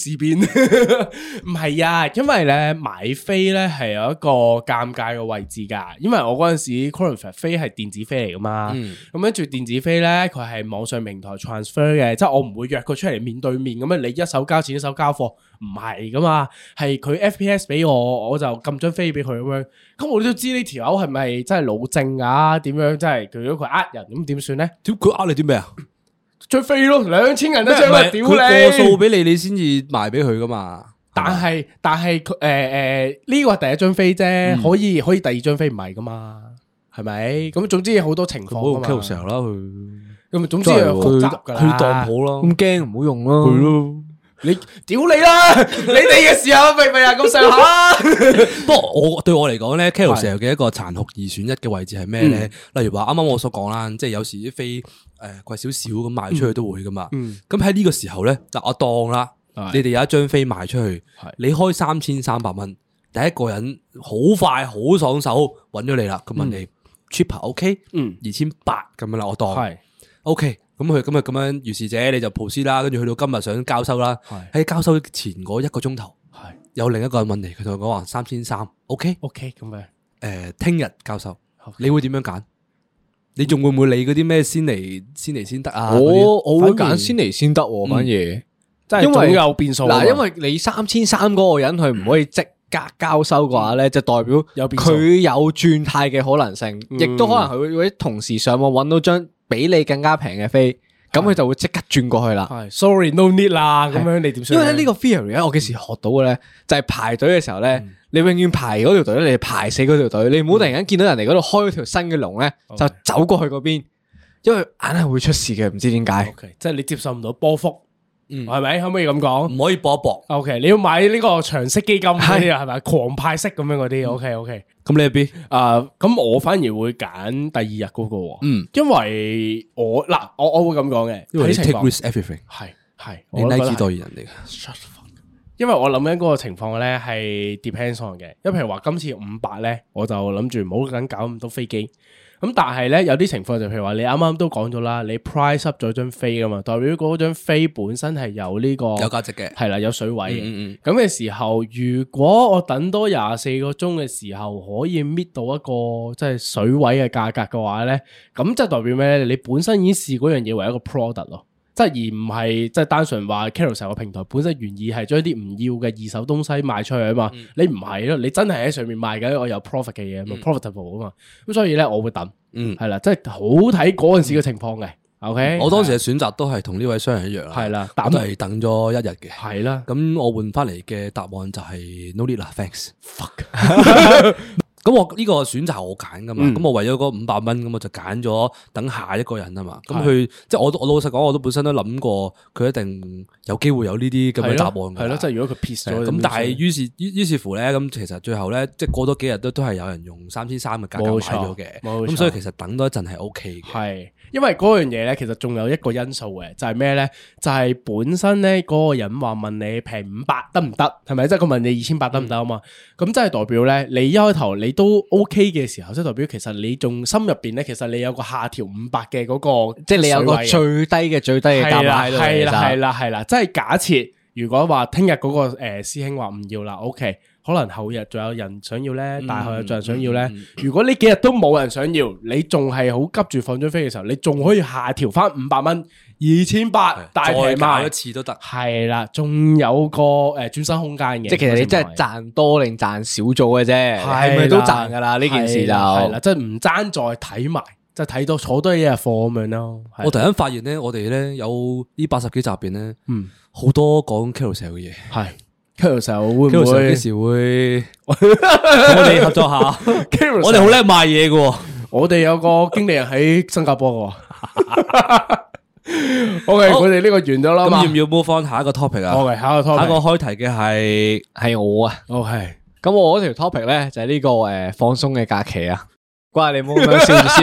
事變。唔係啊，因為咧買飛咧係有一個尷尬嘅位置噶，因為我嗰陣時 Coronavirus 飛係電子飛嚟噶嘛，咁跟住電子飛咧佢係網上平台 transfer 嘅，即係我唔會約佢出嚟面對面咁樣，你一手交錢一手交貨，唔係噶嘛，係佢 F P S 俾我，我就撳張飛俾佢咁樣，咁我都知呢條友係咪真係老正啊？點樣真係如果佢呃人咁點算咧？ 點佢呃你啲咩啊？ 張飛咯，兩千銀一張啊！屌你， 佢過數俾你，你先至賣俾佢噶嘛。 但係但係佢誒誒呢個係第一張飛啫，可以可以第二張飛唔係噶嘛？係咪？咁總之好多情況噶嘛。 Carousell 啦佢， 咁總之係複雜噶啦。 佢當鋪啦， 咁驚唔好用咯。 係咯。 你屌你啦！你哋嘅時候明明係咁上下。 不過我對我嚟講咧 Carousell 嘅一個殘酷二選一嘅位置係咩咧？例如話啱啱我所講啦，即係有時啲飛誒貴少少咁賣出去都會噶嘛。咁喺呢個時候咧，嗱我當啦，你哋有一張飛賣出去，你開三千三百蚊，第一個人好快好爽手揾咗你啦，咁問你 cheaper OK？ 二千八咁樣啦，我當係 OK。咁佢咁啊咁樣，如是者你就 proceed啦，跟住去到今日想交收啦。喺交收前嗰一個鐘頭，有另一個人問你，佢同我講話三千三，OK OK 咁樣。 誒，聽日交收，你會點樣揀？你仲會唔會理嗰啲咩先嚟先嚟先得啊？ 我我會揀先嚟先得，反而即係因為有變數。 嗱，因為你三千三嗰個人佢唔可以即刻交收嘅話咧，就代表佢有轉態嘅可能性，亦都可能佢會同時上網揾到張比你更加平嘅飛，咁佢就會即刻轉過去啦。 係 ，sorry no need 啦，咁樣你點算？ 因為呢個 theory 咧，我幾時學到嘅咧，就係排隊嘅時候咧，你永遠排嗰條隊咧，你排死嗰條隊，你唔好突然間見到人哋嗰度開咗條新嘅龍咧，就走過去嗰邊，因為硬係會出事嘅，唔知點解。 OK，即係你接受唔到波幅。嗯，係咪？可唔可以咁講？ 唔可以搏一搏。 O K，你要買呢個長息基金嗰啲啊，係咪？狂派息咁樣嗰啲。O K，O K。咁你係邊？ 啊，咁我反而會揀第二日嗰個。嗯，因為我嗱，我我會咁講嘅。 因為你 take risk everything。 係係， 你 Nike 代言人嚟嘅。 因為我諗緊嗰個情況咧係 depends on 嘅。因為譬如話今次五百咧，我就諗住唔好緊搞咁多飛機。咁但係咧有啲情況就譬如話你啱啱都講咗啦，你 price up 咗張飛噶嘛，代表嗰張飛本身係有呢個有價值嘅， 係啦，有水位嘅。咁嘅、 嗯嗯嗯、 時候，如果我等多廿四個鐘嘅時候可以搣到一個即係水位嘅價格嘅話咧，咁即係代表咩咧？你本身已經視嗰樣嘢為一個 product 咯。即係而唔係即係單純話 Carousell 個平台本身原意係將啲唔要嘅二手東西賣出去啊嘛，嗯、你唔係咯，你真係喺上面賣緊我有 profit 嘅嘢，咪 profitable 啊嘛，咁所以咧我會等，嗯係啦，即係好睇嗰陣時嘅情況嘅 ，OK， 我當時嘅選擇都係同呢位商人一樣，係啦，我都係等咗一日嘅， 係啦， 咁我換翻嚟嘅答案就係 no need 啦 ，thanks，fuck。咁我呢個選擇我揀噶嘛，咁、嗯、我為咗嗰五百蚊，咁我就揀咗等下一個人啊嘛。咁佢即係我我老實講，我都本身都諗過佢一定有機會有呢啲咁嘅答案。係咯，即係如果佢撇咗咁，但係於是於於是乎咧，咁其實最後咧，即係過多幾日都都係有人用三千三嘅價格買咗嘅。咁所以其實等多一陣係 O K 嘅。 係，因為嗰樣嘢咧，其實仲有一個因素嘅，就係咩咧？就係、是、本身咧嗰個人話問你平五百得唔得？係咪？即係佢問你二千八得唔得啊嘛？咁即係代表咧，你一開頭你都 O K 嘅時候，即係代表其實你仲心入邊咧，其實你有個下調五百嘅嗰個， 即係你有個最低嘅最低嘅價碼喺度。 係啦係啦係啦，即係假設如果話聽日嗰個誒師兄話唔要啦 ，OK，可能後日仲有人想要咧，大後日仲有人想要咧。嗯嗯嗯、如果呢幾日都冇人想要，你仲係好急住放張飛嘅時候，你仲可以下調翻五百蚊，二千八大平賣一次都得。 係啦，仲有個誒轉身空間嘅。 即係其實你真係賺多定賺少咗嘅啫，係咪都賺噶啦？呢件事就係啦， 即係唔爭再睇埋，即係睇到坐多一日貨咁樣咯。 我突然間發現咧，我哋咧有呢八十幾集入邊咧，嗯，好多講 Carousell 嘅嘢， 係 Carousell 會唔會幾時會同我哋合作下？我哋好叻賣嘢嘅， 我哋有個經理人喺新加坡嘅。OK，我哋呢個完咗啦。 咁要唔要 move on 下一個 topic 啊 ？OK，下一個 topic，下一個開題嘅係係我啊。 OK， 咁我嗰條 topic 咧就係呢個誒放鬆嘅假期啊。關你冇咁樣笑住先啊。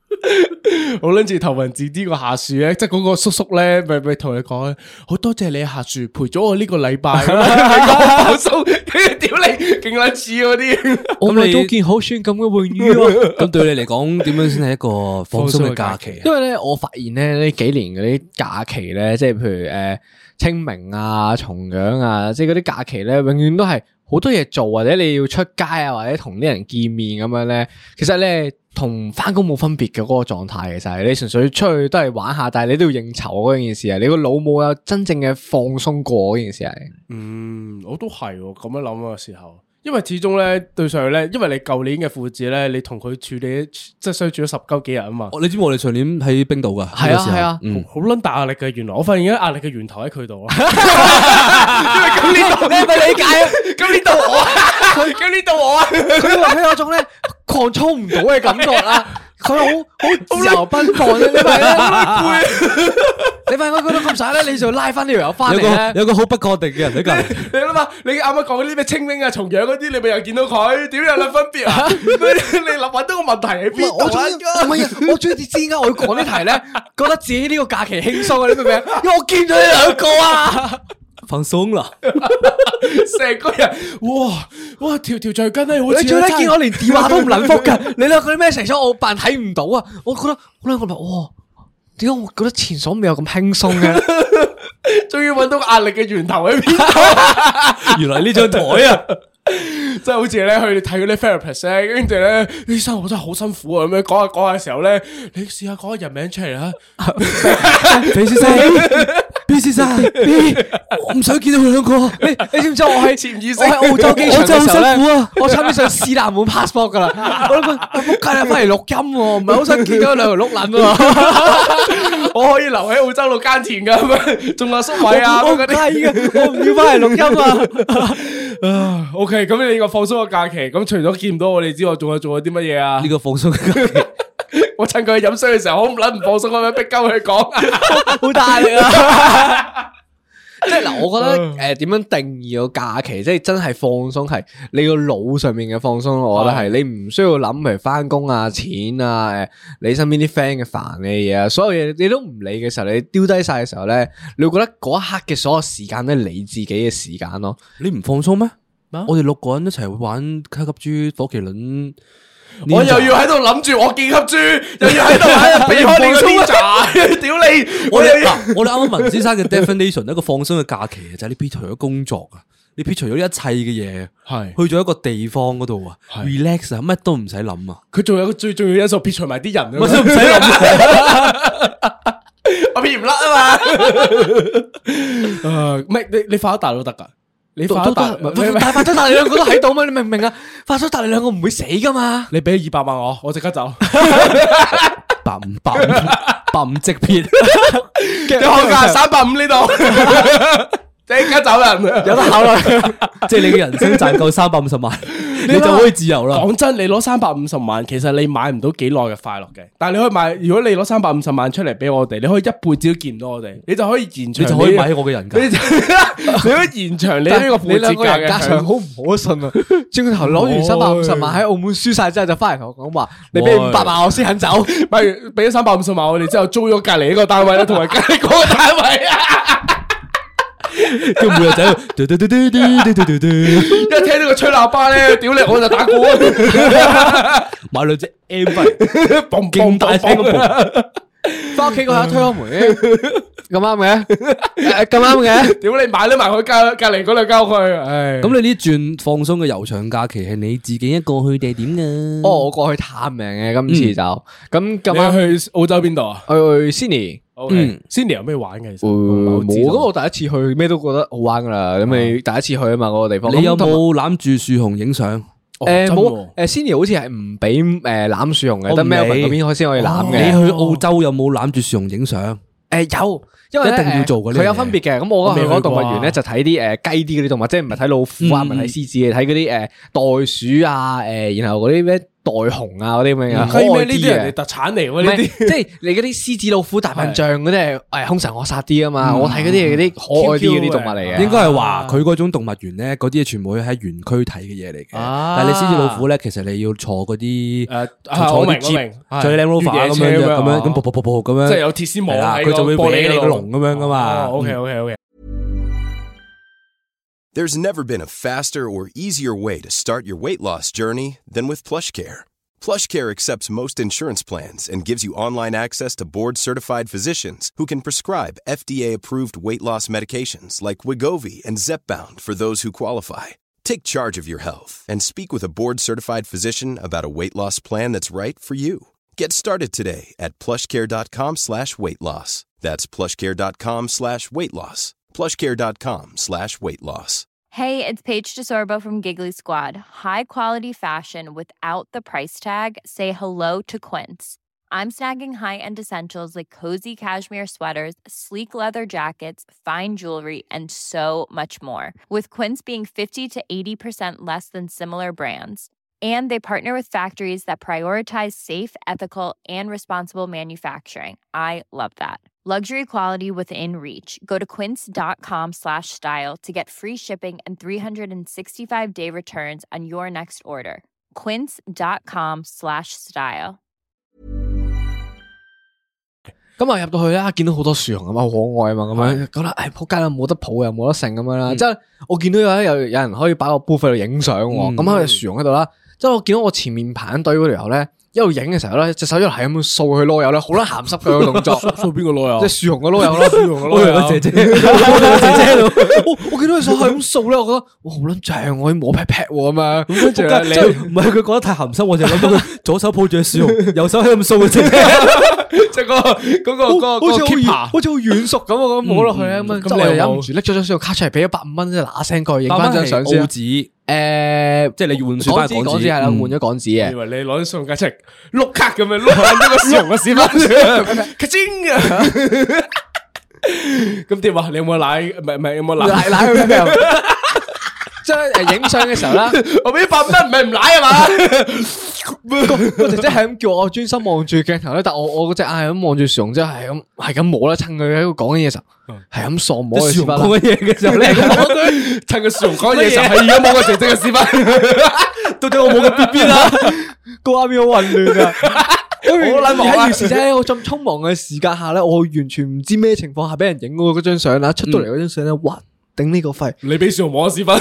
我諗住頭文字 D 個下樹咧，即係嗰個叔叔咧，咪咪同你講，好多謝你下樹陪咗我呢個禮拜，放鬆，跟住屌你，勁撚似嗰啲。 我買咗件好酸咁嘅泳衣喎。 咁對你嚟講，點樣先係一個放鬆嘅假期？ 因為咧，我發現咧呢幾年嗰啲假期咧，即係譬如誒清明啊、重陽啊，即係嗰啲假期咧，永遠都係好多嘢做，或者你要出街啊，或者同啲人見面咁樣咧，其實咧。同翻工冇分別嘅嗰個狀態，其實係你純粹出去都係玩下，但係你都要應酬嗰件事啊！你個腦冇有真正嘅放鬆過嗰件事係。嗯， 我都係咁樣諗嘅時候，因為始終咧對上去咧，因為你舊年嘅父子咧，你同佢處理即係相處咗十鳩幾日啊嘛。 你知唔知我哋上年喺冰島噶？ 係啊係啊， 好撚大壓力嘅。原來我發現而家壓力嘅源頭喺佢度啊。 因為今年度你係咪理解啊？今年度我啊，今年度我啊，佢話佢有種咧。control 唔到嘅感覺啦，佢好好自由奔放啫，你咪咧，你咪我覺得咁晒咧，你就拉翻呢條友翻嚟咧， 有個好不確定嘅人喺隔籬。 你諗下，你啱啱講嗰啲咩清明啊、重陽嗰啲，你咪又見到佢，點有兩分別啊？你你諗揾到個問題喺邊度啊？ 唔係啊，我中意知點解我要講呢題咧，覺得自己呢個假期輕鬆啊，你明唔明？因為我見咗你兩個啊。 放鬆啦， 成個人哇哇條條橡筋咧，好似你最叻見我連電話都唔撚覆噶，你兩個啲咩成咗我扮睇唔到啊！我覺得我兩個話哇，點解我覺得前所未有咁輕鬆嘅？ 終於揾到個壓力嘅源頭喺邊度？ 原來呢張台啊！ 即係好似咧去睇嗰啲 therapist 咧，跟住咧醫生我真係好辛苦啊！咁樣講下講下嘅時候咧，你試下講個人名出嚟啦， 肥先生。B 先生 ，B， 我唔想見到佢兩個。 你你知唔知我喺潛意識我喺澳洲機場嘅時候咧， 啊、 我差啲上斯蘭滿 passport 噶啦。我諗我仆街你翻嚟錄音，唔係好想見到兩條碌撚啊！ 我可以留喺澳洲度耕田噶，種下粟米啊嗰啲。 嘅，我唔要翻嚟錄音啊。OK， 咁你呢個放鬆嘅假期，咁除咗見唔到我哋之外，仲有做咗啲乜嘢啊？ 呢個放鬆嘅假期。 我趁佢飲水嘅時候，好唔捻唔放鬆咁樣逼鳩佢講， 好大力啊！即係嗱，我覺得誒，點樣定義個假期？即係真係放鬆，係你個腦上面嘅放鬆。我覺得係你唔需要諗，譬如翻工啊、錢啊、誒，你身邊啲 friend 嘅煩嘅嘢啊，所有嘢你都唔理嘅時候，你丟低晒嘅時候咧，你會覺得嗰一刻嘅所有時間都係你自己嘅時間咯。 你唔放鬆咩？我哋六個人一齊玩卡級豬、火麒麟。 我又要喺度諗住我見級豬，又要喺度喺度避開你個 ninja，屌你！ 我哋嗱，我哋啱啱文先生嘅 definition 一個放鬆嘅假期就係你撇除咗工作啊，你撇除咗一切嘅嘢，係去咗一個地方嗰度啊 ，relax 啊，乜都唔使諗啊。 佢仲有個最重要因素，撇除埋啲人啊， 乜都唔使諗， 我撇唔甩啊嘛。誒，唔係你你發咗大都得噶。你發咗達， 但係發咗達你兩個都喺度嘛？你明唔明啊？發咗達你兩個唔會死噶嘛？ 你俾二百萬我，我即刻走。 百五百五百五即撇， 你開價三百五呢度，即刻走人， 有得考慮。 即係你嘅人生賺夠三百五十萬，你就可以自由啦。 講真，你攞三百五十萬，其實你買唔到幾耐嘅快樂嘅。但係你可以買，如果你攞三百五十萬出嚟俾我哋，你可以一輩子都見唔到我哋，你就可以延長， 你就可以買我嘅人格。 你可以延長你呢個父子價嘅家長好唔可信啊！轉個頭攞完三百五十萬喺澳門輸晒之後，就翻嚟同我講話，你俾五百萬我先肯走。 咪俾咗三百五十萬我哋之後，租咗隔籬一個單位啦，同埋隔籬嗰個單位啊。 叫每日仔，嘟嘟嘟嘟嘟嘟嘟嘟， 一聽到個吹喇叭咧，屌你我就打鼓， 買兩隻 M 幣， 嘣勁大聲咁嘣， 翻屋企嗰下推開門，咁啱嘅，咁啱嘅， 屌你買咗埋去隔隔籬嗰兩間去，唉， 咁你呢轉放鬆嘅悠長假期係你自己一個去定係點嘅？ 哦，我過去探命嘅，今次就咁咁啱去澳洲邊度啊？ 去 Sydney。 嗯 Sydney 有咩玩嘅？其實冇，咁我第一次去咩都覺得好玩噶啦，咁你第一次去啊嘛嗰個地方。 你有冇攬住樹熊影相？ 誒冇，誒 Sydney 好似係唔俾誒攬樹熊嘅，得 Melbourne 嗰邊先可以攬嘅。 你去澳洲有冇攬住樹熊影相？ 誒有， 因為一定要做嘅， 佢有分別嘅。咁我去嗰個動物園咧就睇啲誒雞啲嗰啲動物，即係唔係睇老虎啊，唔係睇獅子嘅，睇嗰啲誒袋鼠啊，誒然後嗰啲咩袋熊啊嗰啲咁樣嘅。 雞咩呢啲人哋特產嚟喎呢啲， 即係你嗰啲獅子老虎大笨象嗰啲係誒兇神惡煞啲啊嘛。我睇嗰啲係嗰啲可愛啲嗰啲動物嚟嘅。 應該係話佢嗰種動物園咧，嗰啲全部喺園區睇嘅嘢嚟嘅。但係你獅子老虎咧，其實你要坐嗰啲誒坐啲 Jeep，坐啲 Land Rover 咁樣咁樣咁噗噗噗噗咁樣， 即係有鐵絲網喺佢就會玻璃你個籠咁樣噶嘛。 OK OK OK。 There's never been a faster or easier way to start your weight loss journey than with PlushCare. PlushCare accepts most insurance plans and gives you online access to board-certified physicians who can prescribe F D A-approved weight loss medications like Wegovy and Zepbound for those who qualify. Take charge of your health and speak with a board-certified physician about a weight loss plan that's right for you. Get started today at plushcare.com slash weight loss. That's plushcare.com slash weight loss. plushcare.com slash weight loss. Hey, it's Paige DeSorbo from Giggly Squad. High quality fashion without the price tag. Say hello to Quince. I'm snagging high-end essentials like cozy cashmere sweaters, sleek leather jackets, fine jewelry, and so much more. With Quince being fifty to eighty percent less than similar brands. And they partner with factories that prioritize safe, ethical, and responsible manufacturing. I love that. Luxury quality within reach. Go to quince.com slash style to get free shipping and three sixty-five day returns on your next order. Quince.com slash style. 咁啊入到去咧，見到好多樹熊咁啊，好可愛啊嘛，咁樣覺得誒仆街啦，冇得抱又冇得剩咁樣啦。即係我見到有有有人可以擺個 booth 喺度影相，咁喺隻樹熊喺度啦。即係我見到我前面排緊隊嗰條友咧，一路影嘅時候咧，隻手一路係咁掃佢囉柚咧，好撚鹹濕嘅個動作。 掃邊個囉柚？ 即係樹熊嘅囉柚啦，樹熊嘅囉柚。 姐姐，姐姐喺度。 我我見到佢手係咁掃咧，我覺得哇好撚正，我可以摸 pat pat 喎咁樣。咁跟住即係唔係佢覺得太鹹濕，我就諗到佢左手抱住隻樹熊，右手喺咁掃嘅姐姐。 即係嗰個嗰個嗰個好似好 keeper， 好似好軟熟咁啊！咁摸落去啊咁啊，咁我又忍唔住拎咗張信用卡出嚟，俾咗百五蚊，即係嗱聲過去影翻張相先。 澳紙誒， 即係你要換算翻港紙係啦，換咗港紙嘅。 以為你攞啲信用卡出嚟碌卡咁樣碌緊呢個樹熊嘅屎忽，咔晶啊！咁點啊？你有冇奶？唔係唔係有冇奶？ 奶奶佢咩？即係誒影相嘅時候啦， 我俾百五蚊唔係唔奶啊嘛？ 個姐姐係咁叫我專心望住鏡頭咧，但我我嗰隻眼係咁望住樹熊，即係咁係咁摸啦，趁佢喺度講緊嘢嘅時候，係咁喪摸佢屎忽。 講緊嘢嘅時候咧， 趁個樹熊講嘢嘅時候，係而家摸個姐姐嘅屎忽。 到底我冇個 B B 啦，個畫面好混亂啊！我諗住喺件事啫，我咁匆忙嘅時間下咧，我完全唔知咩情況下俾人影嗰嗰張相啦，出到嚟嗰張相咧，哇！頂呢個肺！ 你俾樹熊摸屎忽。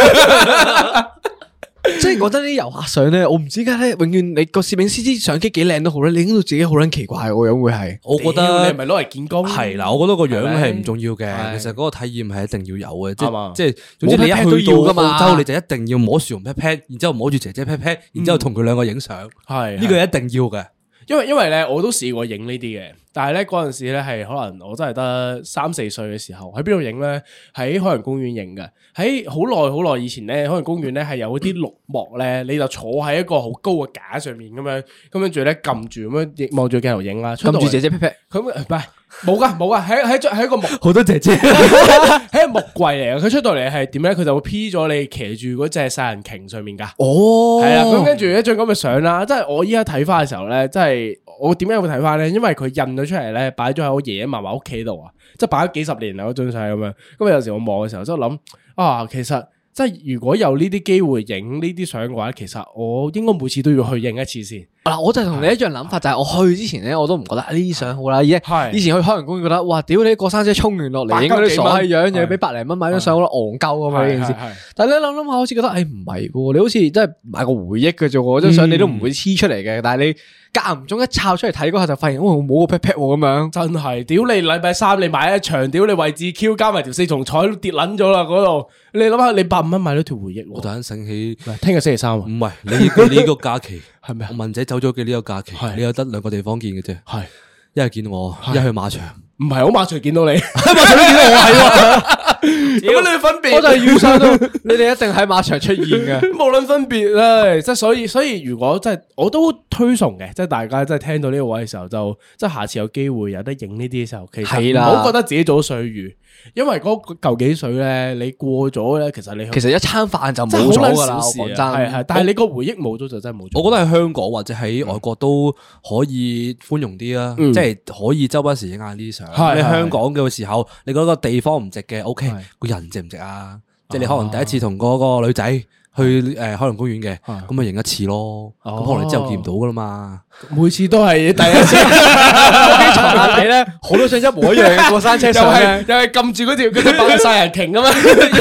即係覺得啲遊客相咧，我唔知點解咧，永遠你個攝影師啲相機幾靚都好咧，你影到自己好撚奇怪個樣會係。 我覺得你係咪攞嚟見工？ 係啦，我覺得個樣係唔重要嘅，其實嗰個體驗係一定要有嘅，即係即係總之你一去到澳洲，你就一定要摸樹熊 pat pat，然之後摸住姐姐 pat pat，然之後同佢兩個影相，係呢個一定要嘅。 因為因為咧，我都試過影呢啲嘅，但係咧嗰陣時咧係可能我真係得三四歲嘅時候，喺邊度影咧？喺海洋公園影嘅。喺好耐好耐以前咧，海洋公園咧係有啲綠幕咧，你就坐喺一個好高嘅架上面咁樣，咁跟住咧撳住咁樣望住鏡頭影啦， 撳住姐姐 pat pat， 佢唔係冇噶冇噶，喺喺喺一個木好多姐姐喺個木櫃嚟嘅，佢出到嚟係點咧？佢就會 P 咗你騎住嗰隻殺人鯨上面噶。哦，係啦，咁跟住一張咁嘅相啦，即係我依家睇翻嘅時候咧，即係我點解會睇翻咧？因為佢印咗出嚟咧，擺咗喺我爺爺嫲嫲屋企度啊，即係擺咗幾十年啦嗰張相咁樣。咁有時我望嘅時候，即係諗啊，其實。即係如果有呢啲機會影呢啲相嘅話，其實我應該每次都要去影一次先。嗱，我就同你一樣諗法，就係我去之前咧，我都唔覺得呢啲相好啦。而係以前去海洋公園覺得，哇！屌你過山車衝完落嚟影嗰啲傻閪樣，又要俾百零蚊買張相，好戇鳩咁嘛呢件事。但係你諗諗下，好似覺得誒唔係喎，你好似真係買個回憶嘅啫喎，張相你都唔會黐出嚟嘅。但係你間唔中一抄出嚟睇嗰下，就發現哇冇個 pat pat 喎咁樣。 真係，屌你禮拜三你買一場，屌你位置 Q 加埋條四重彩都跌撚咗啦嗰度。你諗下，你百五蚊買咗條回憶。 我突然醒起， 聽日星期三啊？ 唔係你你呢個假期係咪？ 我文仔走咗嘅呢個假期，你有得兩個地方見嘅啫。係一係見我，一去馬場。 唔係，我馬場見到你， 馬場都見到我係。 有乜分別？ 我就係預想到你哋一定喺馬場出現嘅， 無論分別咧，即係所以所以如果即係我都推崇嘅，即係大家即係聽到呢個位嘅時候，就即係下次有機會有得影呢啲嘅時候，其實唔好覺得自己做歲月。因為嗰嚿幾水咧，你過咗咧，其實你其實一餐飯就冇咗噶啦，講真係係，但係你個回憶冇咗就真係冇咗。 我覺得喺香港或者喺外國都可以寬容啲啦，即係可以周不時影下呢啲相。喺香港嘅時候，你覺得個地方唔值嘅 ，OK，個人值唔值啊？即係你可能第一次同嗰個女仔去誒海洋公園嘅，咁咪影一次咯。咁可能你之後見唔到噶啦嘛。 每次都係第一次， 機場下底咧，好多張一模一樣嘅過山車相咧， 又係撳住嗰條嗰條白晒人鯨咁嘛。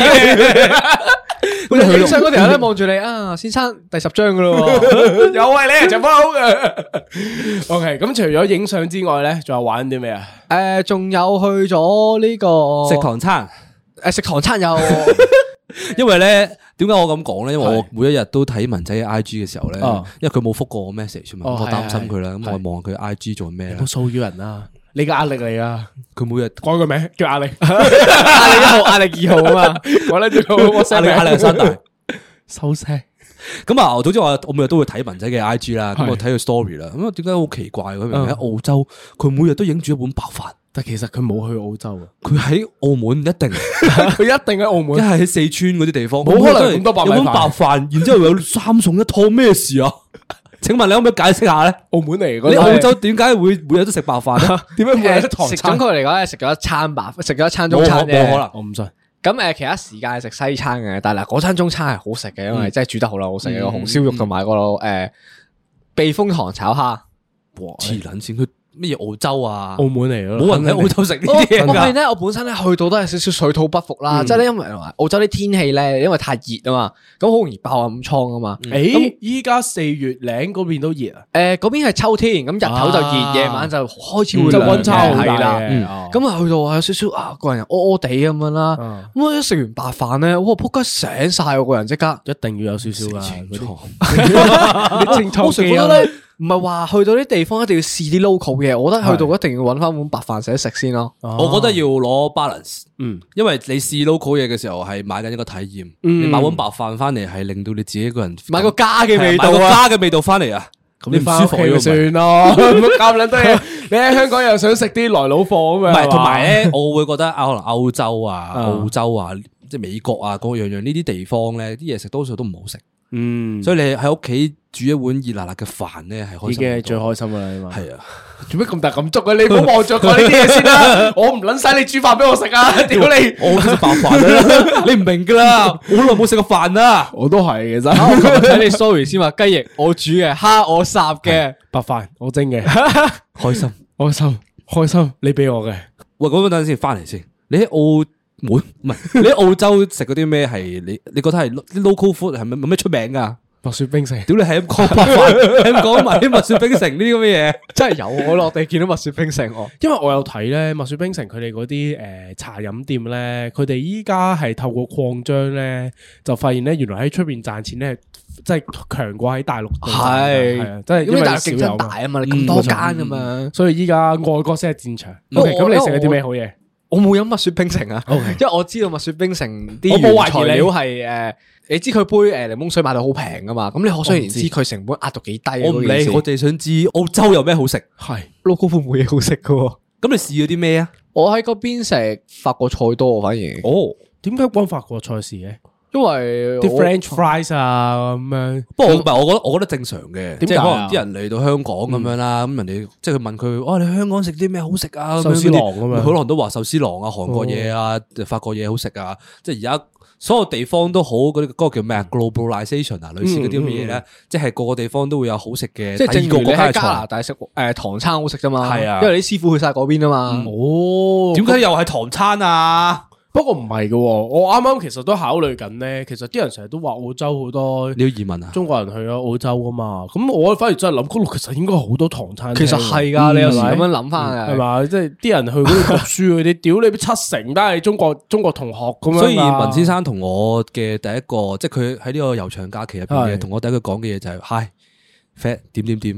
咁影相嗰條咧望住你啊，先生第十張噶咯， 又係你長方好嘅。OK，咁除咗影相之外咧，仲有玩啲咩啊？ 誒，仲有去咗呢個食堂餐， 誒食堂餐有。 因為咧，點解我咁講咧？因為我每一日都睇文仔嘅 I G 嘅時候咧，因為佢冇覆過我 message 嘛，我擔心佢啦，咁我望佢 I G 做咩？ 好騷擾人啊！你嘅壓力嚟啊！ 佢每日改個名叫壓力， 壓力一號、壓力二號啊嘛， 我咧就我壓力壓力山大收聲。 咁啊，總之我我每日都會睇文仔嘅 I G 啦，咁我睇佢 story 啦。咁啊，點解好奇怪？佢明明喺澳洲，佢每日都影住一碗白飯。 但其實佢冇去澳洲啊， 佢喺澳門一定， 佢一定喺澳門， 一係喺四川嗰啲地方， 冇可能咁多白米飯。 有碗白飯，然之後有三餸一湯，咩事啊？請問你可唔可以解釋下咧？ 澳門嚟， 你澳洲點解會每日都食白飯咧？ 點解每日都唐餐？ 食準確嚟講咧，食咗一餐白，食咗一餐中餐啫。 冇可能， 我唔信。 咁誒，其他時間係食西餐嘅，但係嗱，嗰餐中餐係好食嘅，因為真係煮得好啦，好食嘅個紅燒肉同埋個誒避風塘炒蝦。 哇！黐撚線佢。乜嘢澳洲啊？ 澳門嚟咯， 冇人喺澳洲食呢啲嘢。 我發現咧，我本身咧去到都係少少水土不服啦，即係咧因為澳洲啲天氣咧，因為太熱啊嘛，咁好容易爆暗瘡啊嘛。 誒，依家四月嶺嗰邊都熱啊？ 誒，嗰邊係秋天，咁日頭就熱，夜晚就開始會就溫差好大啦。咁啊去到有少少啊，個人屙屙地咁樣啦。咁我一食完白飯咧，哇仆街醒晒，我個人即刻一定要有少少噶。清楚，你清楚記啊？唔係話去到啲地方一定要試啲 local 嘢，我覺得去到一定要揾翻碗白飯食一食先咯。 我覺得要攞 balance，嗯，因為你試 local 嘢嘅時候係買緊一個體驗，你買碗白飯翻嚟係令到你自己一個人買個家嘅味道， 買個家嘅味道翻嚟啊！咁你唔舒服就算咯，唔好咁撚多嘢。你喺香港又想食啲來佬貨咁樣， 唔係同埋咧，我會覺得啊，可能歐洲啊、澳洲啊、即係美國啊，嗰樣樣呢啲地方咧，啲嘢食多數都唔好食。嗯，所以你喺屋企煮一碗熱辣辣嘅飯咧，係開心， 已經係最開心噶啦。 係啊， 做咩咁大感觸啊？你唔好望着我呢啲嘢先啦，我唔捻使你煮飯俾我食啊！屌你， 我食白飯你唔明噶啦，好耐冇食過飯啦。 我都係其實， 我今日睇你 story 先話雞翼我煮嘅，蝦我烚嘅， 白飯我蒸嘅， 開心， 開心，開心，你俾我嘅。 喂，咁等陣先，翻嚟先。你喺澳門唔係你喺澳洲食嗰啲咩係你？你覺得係啲 local food 係咪冇咩出名噶？ 麥雪冰城， 屌你係咁講白飯，係咁講埋啲麥雪冰城呢啲咁嘅嘢， 真係有我落地見到麥雪冰城哦。 因為我有睇咧，麥雪冰城佢哋嗰啲誒茶飲店咧，佢哋依家係透過擴張咧，就發現咧原來喺出邊賺錢咧，即係強過喺大陸。 係係啊，即係因為大陸競爭大啊嘛，你咁多間咁樣， 所以依家外國先係戰場。OK，咁你食咗啲咩好嘢？ 我冇飲麥雪冰城啊， okay. 因為我知道麥雪冰城啲原材料係誒，你知佢杯誒檸檬水賣到好平噶嘛，咁你可想而知佢成本壓到幾低。 我唔理，我淨係想知澳洲有咩好食。 係 local food 冇嘢好食噶，咁你試咗啲咩啊？ 我喺嗰邊食法國菜多，反而。 哦，點解關法國菜事嘅？ 因為啲 French fries 啊咁樣， 不過唔係，我覺得我覺得正常嘅， 即係可能啲人嚟到香港咁樣啦，咁人哋即係佢問佢，哦，你香港食啲咩好食啊？ 壽司郎咁樣， 好多人都話壽司郎啊，韓國嘢啊，法國嘢好食啊，即係而家所有地方都好嗰啲嗰個叫咩 globalization 啊，類似嗰啲咁嘅嘢咧，即係個個地方都會有好食嘅。 即係正如你喺加拿大食誒唐餐好食啫嘛， 係啊， 因為啲師傅去晒嗰邊啊嘛。 哦， 點解又係唐餐啊？ 不過唔係嘅，我啱啱其實都考慮緊咧。其實啲人成日都話澳洲好多你要移民啊， 中國人去咗澳洲噶嘛。咁我反而真係諗，嗰度其實應該好多唐餐。 其實係噶，你有時咁樣諗翻係嘛？即係啲人去嗰度讀書嗰啲，屌你七成都係中國中國同學咁樣。 所以文先生同我嘅第一個，即係佢喺呢個悠長假期入邊嘅，同我第一句講嘅嘢就係 Hi fat 點點點。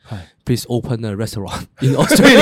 ，please open a restaurant in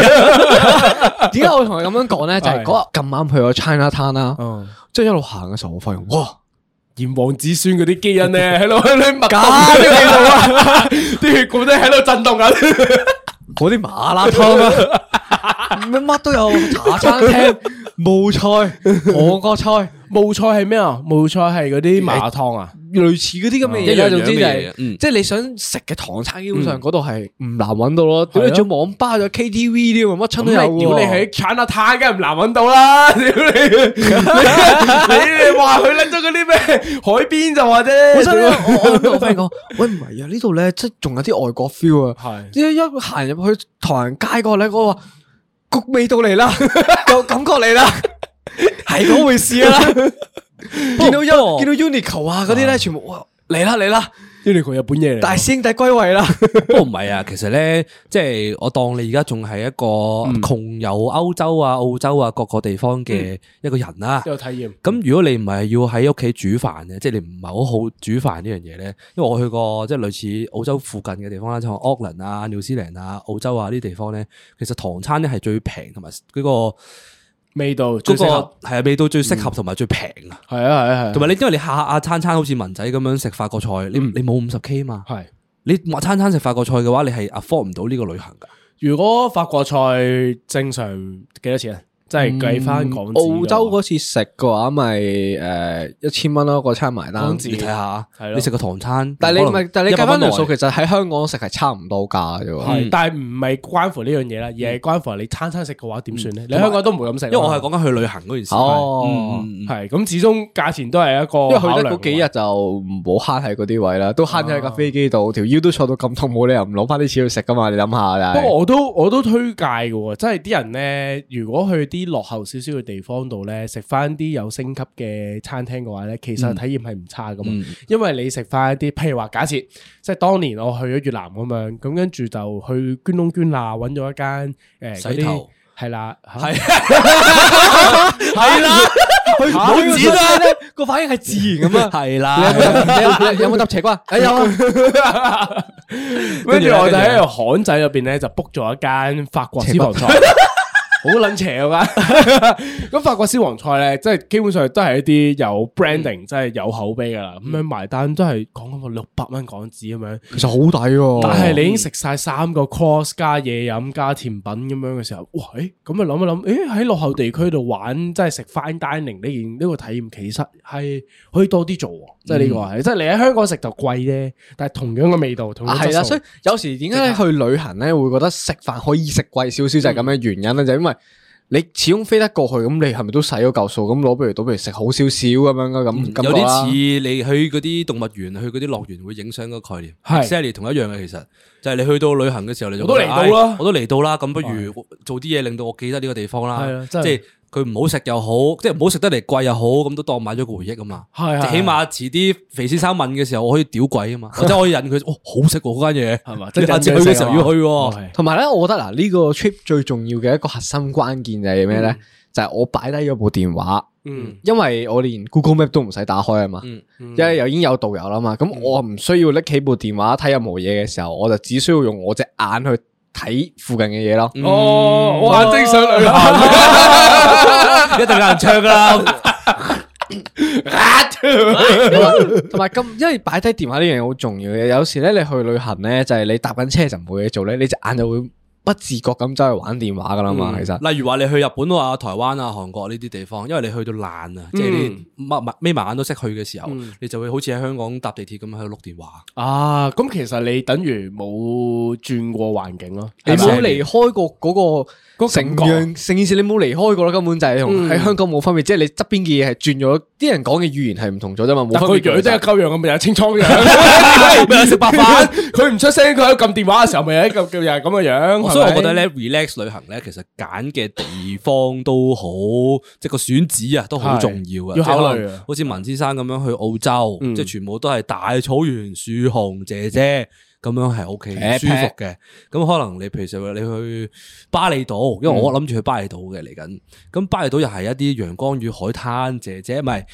Australia。 點解我同佢咁樣講咧？就係嗰日咁啱去咗 China Town 啦，即係一路行嘅時候，我發現哇！ 炎黃子孫嗰啲基因咧喺度喺度密加啲味道啊，啲血管咧喺度震動緊， 嗰啲麻辣燙啊，乜乜都有，茶餐廳、冒菜、韓國菜， 冒菜係咩啊？冒菜係嗰啲麻辣燙啊， 類似嗰啲咁嘅嘢啦。總之就係， 嗯即係你想食嘅唐餐，基本上嗰度係唔難揾到咯。屌你做網吧咗 K T V 啲咁，乜春都有。 屌你喺 China Town 梗係唔難揾到啦！屌你，你話佢拎咗嗰啲咩海邊就話啫。 本身咧，我我同我 friend 講，喂唔係啊，呢度咧即係仲有啲外國 feel 啊。係，一一行入去唐人街嗰個咧，我話個味道嚟啦，個感覺嚟啦，係嗰回事啦。見到一見到 Uniqlo 啊嗰啲咧，全部哇嚟啦嚟啦 ，Uniqlo 日本嘢嚟， 大師兄弟歸位啦。 不過唔係啊，其實咧，即係我當你而家仲係一個窮遊歐洲啊、澳洲啊各個地方嘅一個人啦， 有體驗。 咁如果你唔係要喺屋企煮飯嘅，即係你唔係好好煮飯呢樣嘢咧，因為我去過即係類似澳洲附近嘅地方啦，即係奧克蘭啊、紐西蘭啊、澳洲啊呢啲地方咧，其實唐餐咧係最平同埋嗰個。 味道嗰個係啊，味道最適合同埋最平啊， 係啊係啊係， 同埋你因為你下下餐餐好似文仔咁樣食法國菜，你你冇五十 K 嘛，係你話餐餐食法國菜嘅話，你係 afford 唔到呢個旅行噶。 如果法國菜正常幾多錢啊？即係計翻港紙。 澳洲嗰次食嘅話，咪誒一千蚊咯，個餐埋單。 你睇下，你食個唐餐， 但係你咪，但係你計翻條數，其實喺香港食係差唔多價啫喎。 係，但係唔係關乎呢樣嘢啦，而係關乎你餐餐食嘅話點算咧？你香港都唔會咁食， 因為我係講緊去旅行嗰件事。 哦， 係咁，始終價錢都係一個。 因為去得嗰幾日就唔好慳喺嗰啲位啦，都慳喺架飛機度，條腰都坐到咁痛，冇理由唔攞翻啲錢去食噶嘛？你諗下。 不過我都我都推介嘅喎，即係啲人咧，如果去啲落後少少嘅地方度咧，食翻啲有升級嘅餐廳嘅話咧，其實體驗係唔差噶嘛。嗯、因為你食翻一啲，譬如話假設，即係當年我去咗越南咁樣，咁跟住就去捐窿捐罅揾咗一間誒洗頭，係啦，係係啦，冇錢啦， 個反應係自然咁啊， 係啦， 你有冇搭斜瓜？誒有啊， 跟住我就喺個巷仔入邊咧就 book 咗一間法國私房菜。好撚邪啊！咁法國私房菜咧，即係基本上都係一啲有 branding，即係有口碑噶啦。咁樣埋單都係講緊個六百蚊港紙咁樣， 其實好抵喎。但係你已經食晒三個 course 加嘢飲加甜品咁樣嘅時候，哇！誒咁啊諗一諗，誒喺落後地區度玩，即係食 fine dining 呢件呢個體驗，其實係可以多啲做。即係呢個係，即係你喺香港食就貴啫，但係同樣嘅味道，同樣質素。係啦，所以有時點解去旅行咧會覺得食飯可以食貴少少，就係咁嘅原因咧，就因為你始終飛得過去，咁你係咪都使咗嚿數？咁攞不如倒不如食好少少咁樣嘅咁。 有啲似你去嗰啲動物園、去嗰啲樂園會影相嗰個概念，係 exactly 同一樣嘅。其實就係你去到旅行嘅時候，你就我都嚟到啦，我都嚟到啦，咁不如做啲嘢令到我記得呢個地方啦。即係。佢唔好食又好，即係唔好食得嚟貴又好，咁都當買咗個回憶啊嘛。係係，起碼遲啲肥先生問嘅時候，我可以屌鬼啊嘛，或者可以引佢，哦，好食嗰間嘢係嘛，即係下次去嘅時候要去。同埋咧，我覺得嗱呢個 trip 最重要嘅一個核心關鍵就係咩咧？就係我擺低咗部電話，嗯，因為我連 Google Map 都唔使打開啊嘛，因為又已經有導遊啦嘛，咁我唔需要拎起部電話睇任何嘢嘅時候，我就只需要用我隻眼去睇附近嘅嘢咯。 哦，我眼睛想旅行， 一定有人唱噶啦。 同埋咁，因為擺低電話呢樣嘢好重要嘅。有時咧，你去旅行咧，就係你搭緊車就冇嘢做咧，你隻眼就會不自覺咁走去玩電話噶啦嘛。其實， 例如話你去日本啊、台灣啊、韓國呢啲地方，因為你去到爛啊，即係你擘擘眯埋眼都識去嘅時候，你就會好似喺香港搭地鐵咁喺度碌電話。 啊，咁其實你等於冇轉過環境咯， 你冇離開過嗰個。成樣成件事你冇離開過啦，根本就係同喺香港冇分別，即係你側邊嘅嘢係轉咗，啲人講嘅語言係唔同咗啫嘛，冇分別。 佢樣真係鳩樣咁，咪有清倉樣，咪有食白飯。佢唔出聲，佢喺度撳電話嘅時候，咪有一個叫又係咁嘅樣。 所以我覺得咧 relax 旅行咧，其實揀嘅地方都好，即係個選址啊，都好重要嘅。 要考慮啊， 好似文先生咁樣去澳洲，即係全部都係大草原、樹熊、姐姐。咁樣係 OK 舒服嘅，咁可能你譬如話你去巴厘島，因為我諗住去巴厘島嘅嚟緊，咁巴厘島又係一啲陽光與海灘，姐姐唔係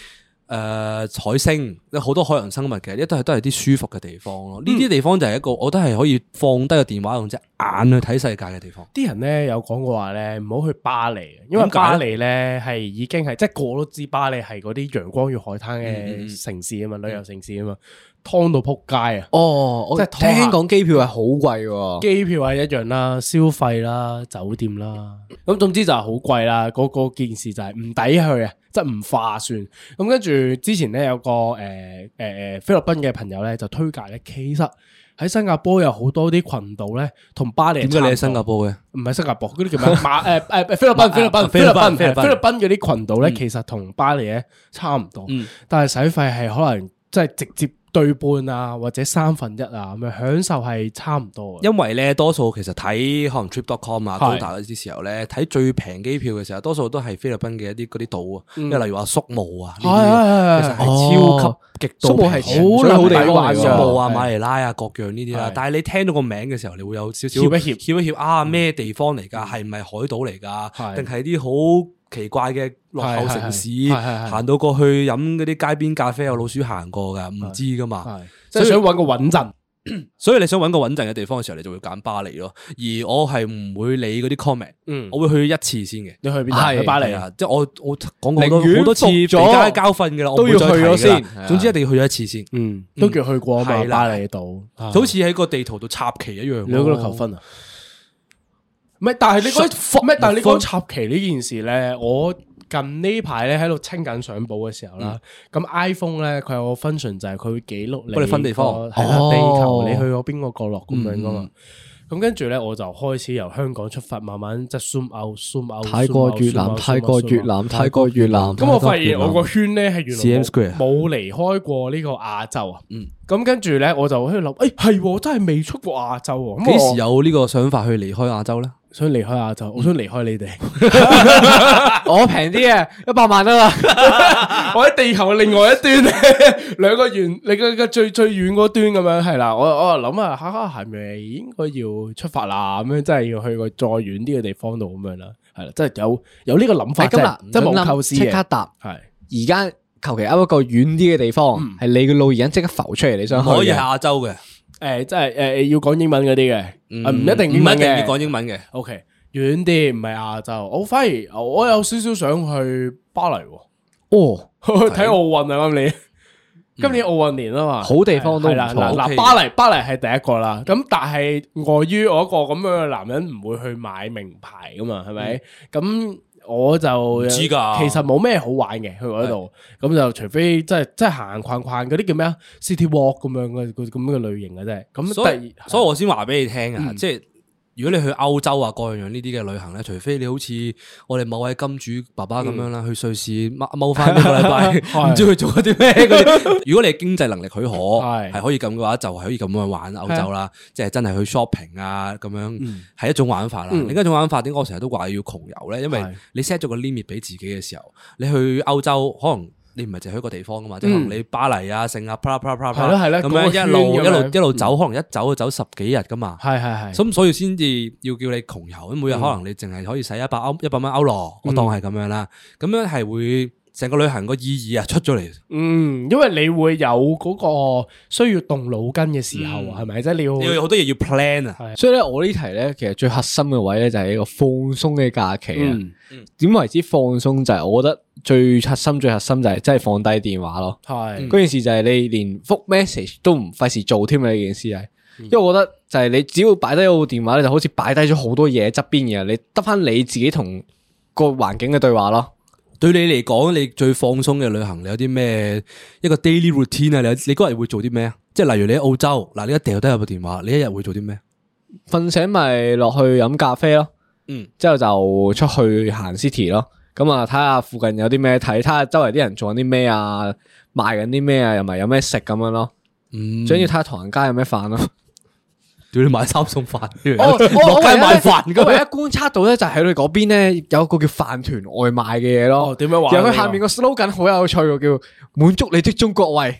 誒海星，好多海洋生物嘅，一都係都係啲舒服嘅地方咯。呢啲地方就係一個，我覺得係可以放低個電話，用隻眼去睇世界嘅地方。 啲人咧有講過話咧，唔好去巴黎，因為巴黎咧係已經係即係個個都知巴黎係嗰啲陽光與海灘嘅城市啊嘛，旅遊城市啊嘛。劏到撲街啊！ 哦，即係聽講機票係好貴喎， 機票係一樣啦，消費啦，酒店啦，咁總之就係好貴啦。嗰嗰件事就係唔抵去啊，即係唔划算。咁跟住之前咧有個誒誒誒菲律賓嘅朋友咧就推介咧，其實喺新加坡有好多啲群島咧，同巴黎點解你喺新加坡嘅？ 唔係新加坡嗰啲叫咩？馬誒誒菲律賓菲律賓菲律賓菲律賓嗰啲群島咧，其實同巴黎咧差唔多，但係使費係可能即係直接對半啊，或者三分一啊，咁樣享受係差唔多。 因為咧，多數其實睇可能 trip dot com 啊、高達嗰啲時候咧，睇最平機票嘅時候，多數都係菲律賓嘅一啲嗰啲島啊，即係例如話宿務啊，呢啲其實係超級極度宿務係好好地方， 宿務啊、馬尼拉啊各樣呢啲啦。但係你聽到個名嘅時候，你會有少少協一協協一協啊，咩地方嚟㗎？係唔係海島嚟㗎？定係啲好奇怪嘅落後城市，行到過去飲嗰啲街邊咖啡有老鼠行過噶，唔知噶嘛， 即係想揾個穩陣。 所以你想揾個穩陣嘅地方嘅時候，你就會揀巴黎咯。而我係唔會理嗰啲 comment，我會去一次先嘅。 你去邊？去巴黎啊！ 即係我我講過好多好多次，俾家交訓嘅啦， 都要去咗先。 總之一定要去咗一次先。 嗯，都叫去過嘛，巴黎島， 就好似喺個地圖度插旗一樣。 你喺嗰度求婚啊？唔係，但係你講咩？但係你講插旗呢件事咧，我近呢排咧喺度清緊相簿嘅時候啦，咁 iPhone 咧佢有個 function 就係佢會記錄你， 我哋分地方， 係啦，地球你去過邊個角落咁樣噶嘛。咁跟住咧，我就開始由香港出發，慢慢即係 zoom out、zoom out。 泰國、越南、泰國、越南、泰國、越南。 咁我發現我個圈咧係原來冇離開過呢個亞洲啊。嗯。咁跟住咧，我就喺度諗，誒係真係未出過亞洲喎。 幾時有呢個想法去離開亞洲咧？ 想離開亞洲，我想離開你哋。 我平啲啊，一百萬得啦。 我喺地球嘅另外一端，兩個圓，你個個最最遠嗰端咁樣係啦。我我諗下，吓吓係咪應該要出發啦？咁樣真係要去個再遠啲嘅地方度咁樣啦。係啦，真係有有呢個諗法。 咁啦， 真係冇構思嘅。 即刻答係。而家求其勾一個遠啲嘅地方，係你嘅腦而家即刻浮出嚟，你想去可以係亞洲嘅。 誒，即係誒，要講英文嗰啲嘅，唔一定英文嘅， 唔一定要講英文嘅。 O K，遠啲唔係亞洲，我反而我有少少想去巴黎。哦，睇奧運啊！今年今年奧運年啊嘛， 好地方都唔錯。 嗱，巴黎巴黎係第一個啦。咁但係礙於我一個咁樣嘅男人唔會去買名牌噶嘛，係咪？咁我就唔知噶， 其實冇咩好玩嘅去嗰度，咁就除非即係即係行行逛逛嗰啲叫咩啊 City Walk 咁樣嘅咁樣嘅類型嘅啫。咁所以所以我先話俾你聽啊，即係如果你去歐洲啊各樣樣呢啲嘅旅行咧，除非你好似我哋某位金主爸爸咁樣啦，去瑞士踎踎翻一個禮拜，唔知佢做咗啲咩嗰啲。如果你經濟能力許可，係係可以咁嘅話，就係可以咁樣玩歐洲啦。即係真係去 shopping 啊，咁樣係一種玩法啦。另一種玩法，點解我成日都話要窮遊咧？因為你 set 咗個 limit 俾自己嘅時候，你去歐洲可能。你唔係淨係去一個地方噶嘛，即係可能你巴黎啊、聖啊、啪啪啪啪，咁樣一路一路一路走，可能一走就走十幾日噶嘛。係係係。咁所以先至要叫你窮遊，咁每日可能你淨係可以使一百歐一百蚊歐羅，我當係咁樣啦。咁樣係會成個旅行個意義啊出咗嚟。 嗯，因為你會有嗰個需要動腦筋嘅時候，係咪？即係你要你要好多嘢要 plan 啊。 所以咧，我呢題咧，其實最核心嘅位咧就係一個放鬆嘅假期啊。點為之放鬆就係我覺得。最核心最核心就係真係放低電話咯，係嗰件事就係你連覆 message 都唔費事做添啊！呢件事係，因為我覺得就係你只要擺低個電話咧，就好似擺低咗好多嘢喺側邊嘅，你得翻你自己同個環境嘅對話咯。 對你嚟講，你最放鬆嘅旅行，你有啲咩一個 daily routine 啊？你你嗰日會做啲咩啊？即係例如你喺澳洲，嗱你一掉低入部電話，你一日會做啲咩？ 瞓醒咪落去飲咖啡咯，嗯，之後就出去行 city 咯。咁啊，睇下附近有啲咩睇，睇下周圍啲人做緊啲咩啊，賣緊啲咩啊，又咪有咩食咁樣咯。嗯，最緊要睇下唐人街有咩飯咯。 屌你買三餸飯， 落街買飯。我唯一觀察到咧，就係喺你嗰邊咧有個叫飯團外賣嘅嘢咯。 點樣玩？ 然後佢下面個 slogan 好有趣嘅，叫滿足你的中國胃。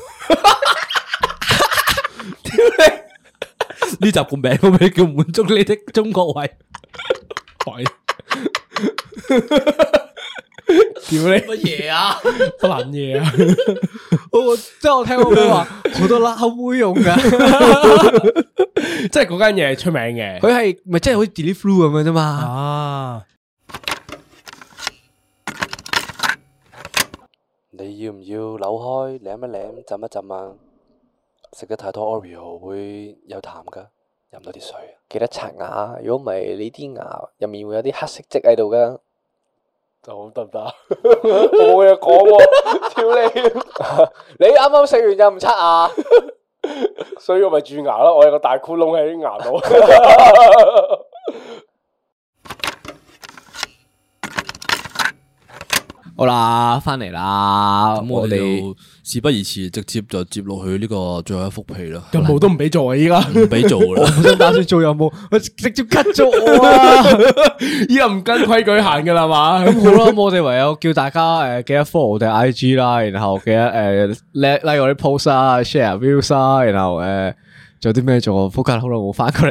呢集個名個名叫滿足你的中國胃。 屌你乜嘢啊？ 乜撚嘢啊？ 我即係我聽我妹話好多拉妹用噶， 即係嗰間嘢出名嘅， 佢係咪即係好似 Deliveroo 咁樣啫嘛？ 啊！ 你要唔要扭開舐一舐浸一浸啊？食得太多 Oreo 會有痰噶，飲多啲水。記得刷牙，如果唔係你啲牙入面會有啲黑色跡喺度噶。就好得唔得？我冇嘢講喎，屌你！你啱啱食完就唔刷牙，所以我咪蛀牙咯。我有個大窟窿喺牙度。 好啦，翻嚟啦， 咁我哋事不宜遲，直接就接落去呢個最後一幅屁啦。 任務都唔俾做啊！依家唔俾做啦， 我想打算做任務，我直接 cut 咗我啊！ 依家唔跟規矩行噶啦嘛。 咁好啦，我哋唯有叫大家誒記得 follow 我哋 I G 啦，然後記得誒 like like 我啲 post 啊 ，share views 啊，然後誒。仲有啲咩做？福家好耐冇翻過嚟，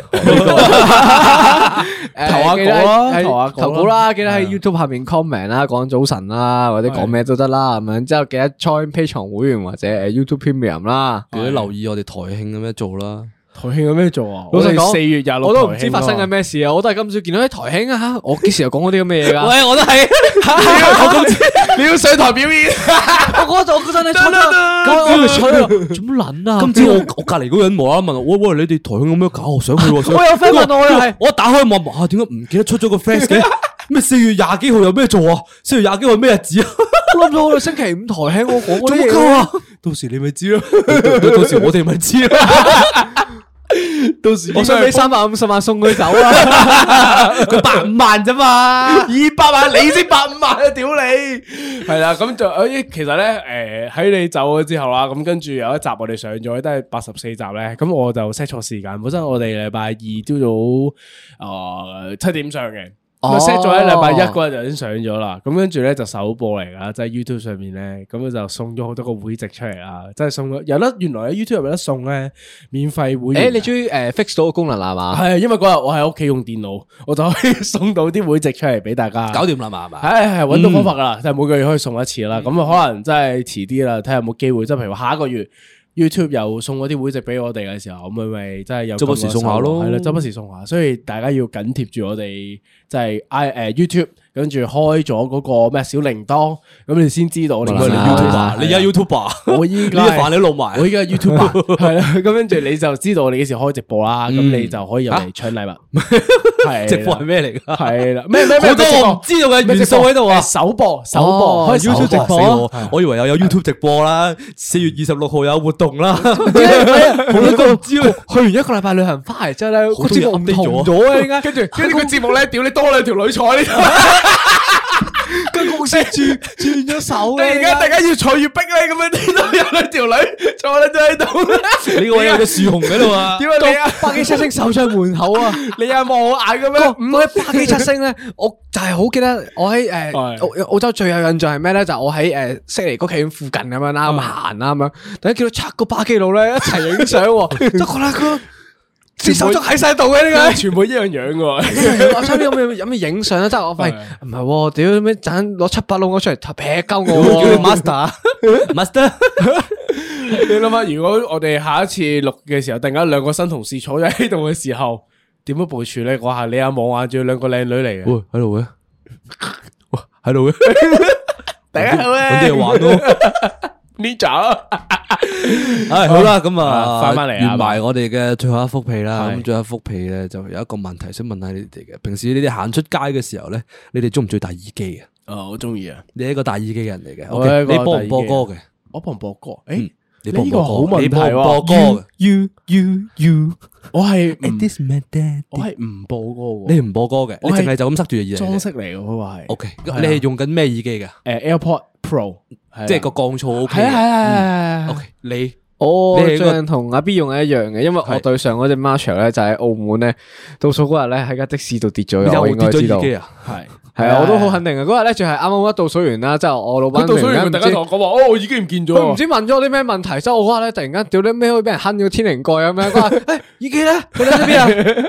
投下稿啦，投下投稿啦，記得喺 YouTube 下面 comment 啦，講早晨啦，或者講咩都得啦，咁樣之後記得 join Patreon 會員或者誒 YouTube Premium 啦， 記得留意我哋台慶咁樣做啦。 台慶有咩做啊？ 老實講， 四月廿六， 我都唔知發生緊咩事啊！我都係今朝見到啲台慶啊，我幾時又講過啲咁嘅嘢噶？ 喂，我都係， 我今次你要上台表演， 我嗰陣我嗰陣你吹啦，咁我吹啦，做乜撚啊？ 今朝我我隔籬嗰個人無啦啦問我，喂喂，你哋台慶咁樣搞，我想去喎。 我有 friend 問我又係， 我一打開望下，點解唔記得出咗個 flash 嘅？咩四月廿幾號有咩做啊？四月廿幾號咩日子啊？ 我諗到我哋星期五台慶，我講嗰啲嘢啊！到時你咪知咯，到時我哋咪知咯。到時我想俾三百五十萬送佢走啦， 佢百五萬啫嘛， 二百萬你先百五萬啊！屌你，係啦，咁就誒，其實咧，誒喺你走咗之後啦，咁跟住有一集我哋上咗都係八十四集咧，咁我就 set 錯時間，本身我哋禮拜二朝早誒七點上嘅。我 set 咗喺禮拜一嗰日就已經上咗啦，咁跟住咧就首播嚟噶，即係 YouTube 上面咧，咁就送咗好多個會籍出嚟啦，即係送咗有得原來喺 YouTube 有得送咧，免費會員。 誒，你終於誒 fix 到個功能啦嘛？ 係，因為嗰日我喺屋企用電腦，我就可以送到啲會籍出嚟俾大家， 搞掂啦嘛，係嘛？ 係係搵到方法噶啦，即係每個月可以送一次啦。咁啊，可能真係遲啲啦，睇下有冇機會，即係譬如話下一個月。YouTube 又送嗰啲會籍俾我哋嘅時候，咁咪咪真係有周不時送下咯， 係啦，周不時送下，所以大家要緊貼住我哋，即係 I 誒 YouTube，跟住開咗嗰個咩小鈴鐺，咁你先知道我哋係 YouTuber。 你而家 YouTuber， 我依家呢飯你錄埋， 我依家 YouTuber 係啦，咁跟住你就知道我哋幾時開直播啦，咁你就可以入嚟搶禮物。係直播係咩嚟噶？ 係啦，咩咩咩好多我唔知道嘅元素喺度啊！ 首播首播開 YouTube 直播， 我以為又有 YouTube 直播啦。四月二十六號有活動啦， 好多個唔知，去完一個禮拜旅行翻嚟之後咧，個節目唔同咗啊！點解？ 跟住跟住個節目咧，屌你多兩條女坐喺呢度。 個公司轉轉咗手， 突然間大家越坐越逼咧，咁樣聽到有兩條女坐喺咗喺度。 呢個位有隻樹熊喺度啊！ 點解你啊？ 百幾七星守在門口啊！ 你又望我眼嘅咩？ 嗰啲百幾七星咧，我就係好記得我喺誒澳澳洲最有印象係咩咧？就我喺誒悉尼歌劇院附近咁樣啦，咁行啦咁樣，突然間見到七個巴基佬咧一齊影相，就覺得佢。隻手足喺晒度嘅呢個， 全部一樣樣嘅。 我差啲有冇有冇影相啊？即係我發現唔係，屌咩盞攞七百窿我出嚟劈鳩我，叫你 master，master。 你諗下，如果我哋下一次錄嘅時候，突然間兩個新同事坐咗喺度嘅時候，點樣部署咧？嗰下你阿望眼，仲有兩個靚女嚟嘅， 喂喺度嘅，哇喺度嘅， 第一好咧， 搵啲嘢玩咯。 Ninja 咯， 唉好啦，咁啊翻翻嚟完埋我哋嘅最後一幅屁啦。咁最後一幅屁咧，就有一個問題想問下你哋嘅。平時你哋行出街嘅時候咧，你哋中唔中意戴耳機啊？ 啊，我中意啊！ 你係一個戴耳機嘅人嚟嘅。 我係一個你播唔播歌嘅？ 我播唔播歌？誒， 你播唔呢個好播歌？ 問題你播唔播歌喎。 嘅？ You you you， 我係唔 This man dead， 我係唔播歌嘅。 你唔播歌嘅，你淨係就咁塞住耳仔。 裝飾嚟嘅，佢話係。 O K，你係用緊咩耳機嘅？ 誒 AirPod Pro， 即係個降噪 O K。 係啊係啊係啊。 O K，你我你係個最近同阿 B 用嘅一樣嘅，因為我對上嗰隻 Marshall 咧就喺澳門咧，倒數嗰日咧喺架的士度跌咗嘅，我應該知道。 有跌咗耳機啊？ 係係啊，我都好肯定嘅。嗰日咧仲係啱啱一倒數完啦，之後我老闆倒數完，佢突然間同我講話，哦，我耳機唔見咗。 佢唔知問咗我啲咩問題，之後我嗰日咧突然間屌你咩可以俾人哼咗天靈蓋咁樣，佢話誒耳機咧，佢喺邊啊？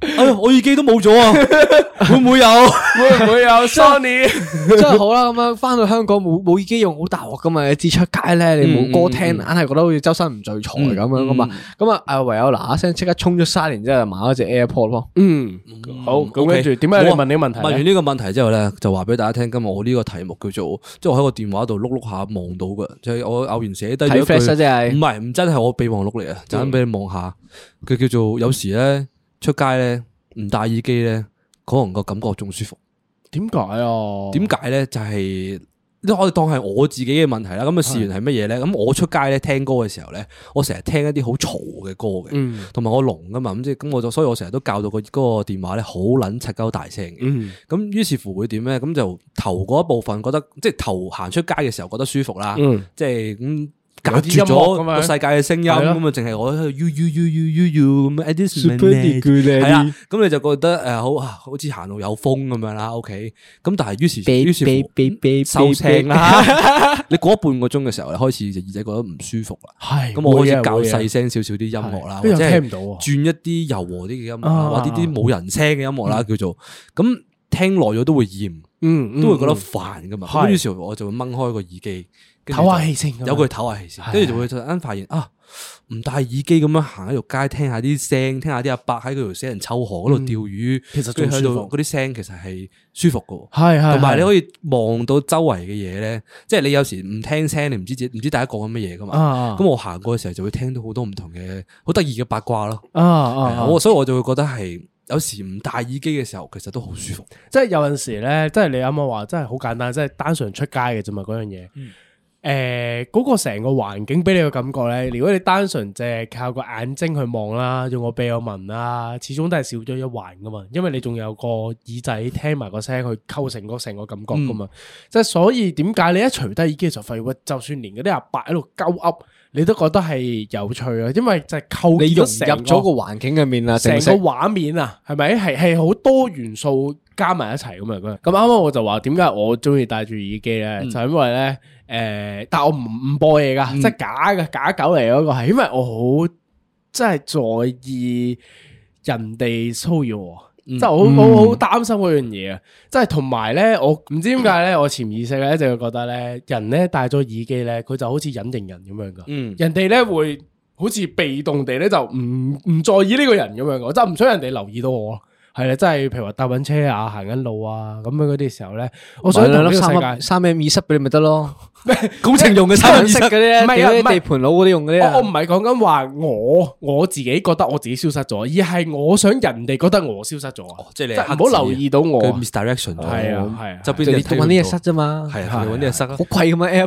哎呀，我耳機都冇咗啊，會唔會有？ 會唔會有 Sony？ 真係好啦，咁樣翻到香港冇冇耳機用好大鑊噶嘛？你知出街咧，你冇歌聽，硬係覺得好似周身唔聚財咁樣噶嘛？咁啊，誒唯有嗱嗱聲即刻衝咗沙田之後買咗隻 AirPod 咯。嗯， 好，咁跟住點解你問呢個問題？ 問完呢個問題之後咧，就話俾大家聽，今日我呢個題目叫做，即係我喺個電話度碌碌下望到嘅，就係我偶然寫低咗一句，唔係唔真係我備忘錄嚟啊，就咁俾你望下，佢叫做有時咧出街咧唔戴耳機咧，可能個感覺仲舒服。 點解啊？ 點解咧？就係我哋當係我自己嘅問題啦。咁啊，事源係乜嘢咧？咁我出街咧聽歌嘅時候咧，我成日聽一啲好聾嘅歌嘅，同埋我聾噶嘛。咁即係咁，我就所以我成日都教到個嗰個電話咧好撚柒鳩大聲嘅。咁於是乎會點咧？咁就頭嗰一部分覺得，即係頭行出街嘅時候覺得舒服啦。即係咁。隔絕咗個世界嘅聲音，咁啊，淨係我喺度 u u u u u u 咁 ，Edison 係啦，咁你就覺得誒好啊，好似行路有風咁樣啦。OK，咁但係於是於是乎收聲啦。你過咗半個鐘嘅時候，你開始隻耳仔覺得唔舒服啦。係，咁我開始較細聲少少啲音樂啦，或者係轉一啲柔和啲嘅音樂啦，或者啲冇人聲嘅音樂啦，叫做咁聽耐咗都會厭，嗯，都會覺得煩噶嘛。咁於是乎我就會掹開個耳機。 唞下氣先， 有句唞下氣先，跟住就會突然間發現啊，唔戴耳機咁樣行喺條街，聽下啲聲，聽下啲阿伯喺嗰條死人臭河嗰度釣魚，其實仲舒服。嗰啲聲其實係舒服噶，係係。同埋你可以望到周圍嘅嘢咧，即係你有時唔聽聲，你唔知唔知大家講緊乜嘢噶嘛。咁我行過嘅時候就會聽到好多唔同嘅好得意嘅八卦咯。啊啊，我所以我就會覺得係有時唔戴耳機嘅時候，其實都好舒服。 即係有陣時咧，即係你啱啱話，真係好簡單，即係單純出街嘅啫嘛，嗰樣嘢。誒，嗰、呃那個成個環境俾你嘅感覺咧，如果你單純淨係靠個眼睛去望啦，用個鼻去聞啦，始終都係少咗一環噶嘛，因為你仲有個耳仔聽埋個聲去構成個成個感覺噶嘛，即係、嗯、所以點解你一除低耳機嘅時候，發現就算連嗰啲阿伯喺度鳩噏，你都覺得係有趣啊，因為就係構建咗成入咗個環境入面啊，成個畫面啊，係咪係係好多元素加埋一齊咁樣？咁啱啱我就話點解我中意戴住耳機咧，嗯、就係因為咧。誒、呃，但係我唔唔播嘢噶，嗯、即係假嘅假狗嚟嗰個係，因為我好真係在意人哋騷擾我，嗯、即係我好好擔心嗰樣嘢啊！即係同埋咧，我唔知點解咧，我潛意識咧就會覺得咧，人咧戴咗耳機咧，佢就好似隱形人咁樣噶，嗯、人哋咧會好似被動地咧就唔唔在意呢個人咁樣噶，我真係唔想人哋留意到我。係啦，即係譬如話搭緊車啊、行緊路啊咁樣嗰啲時候咧，我想同呢個世界三 M 耳塞俾你咪得咯， 工程用嘅三 M 耳塞嗰啲，唔係啊，地盤佬嗰啲用嗰啲。 我唔係講緊話我我自己覺得我自己消失咗，而係我想人哋覺得我消失咗啊！即係你唔好留意到我 misdirection 咗， 係啊係啊， 就變你揾啲嘢塞啫嘛， 係啊，揾啲嘢塞啊， 好貴咁啊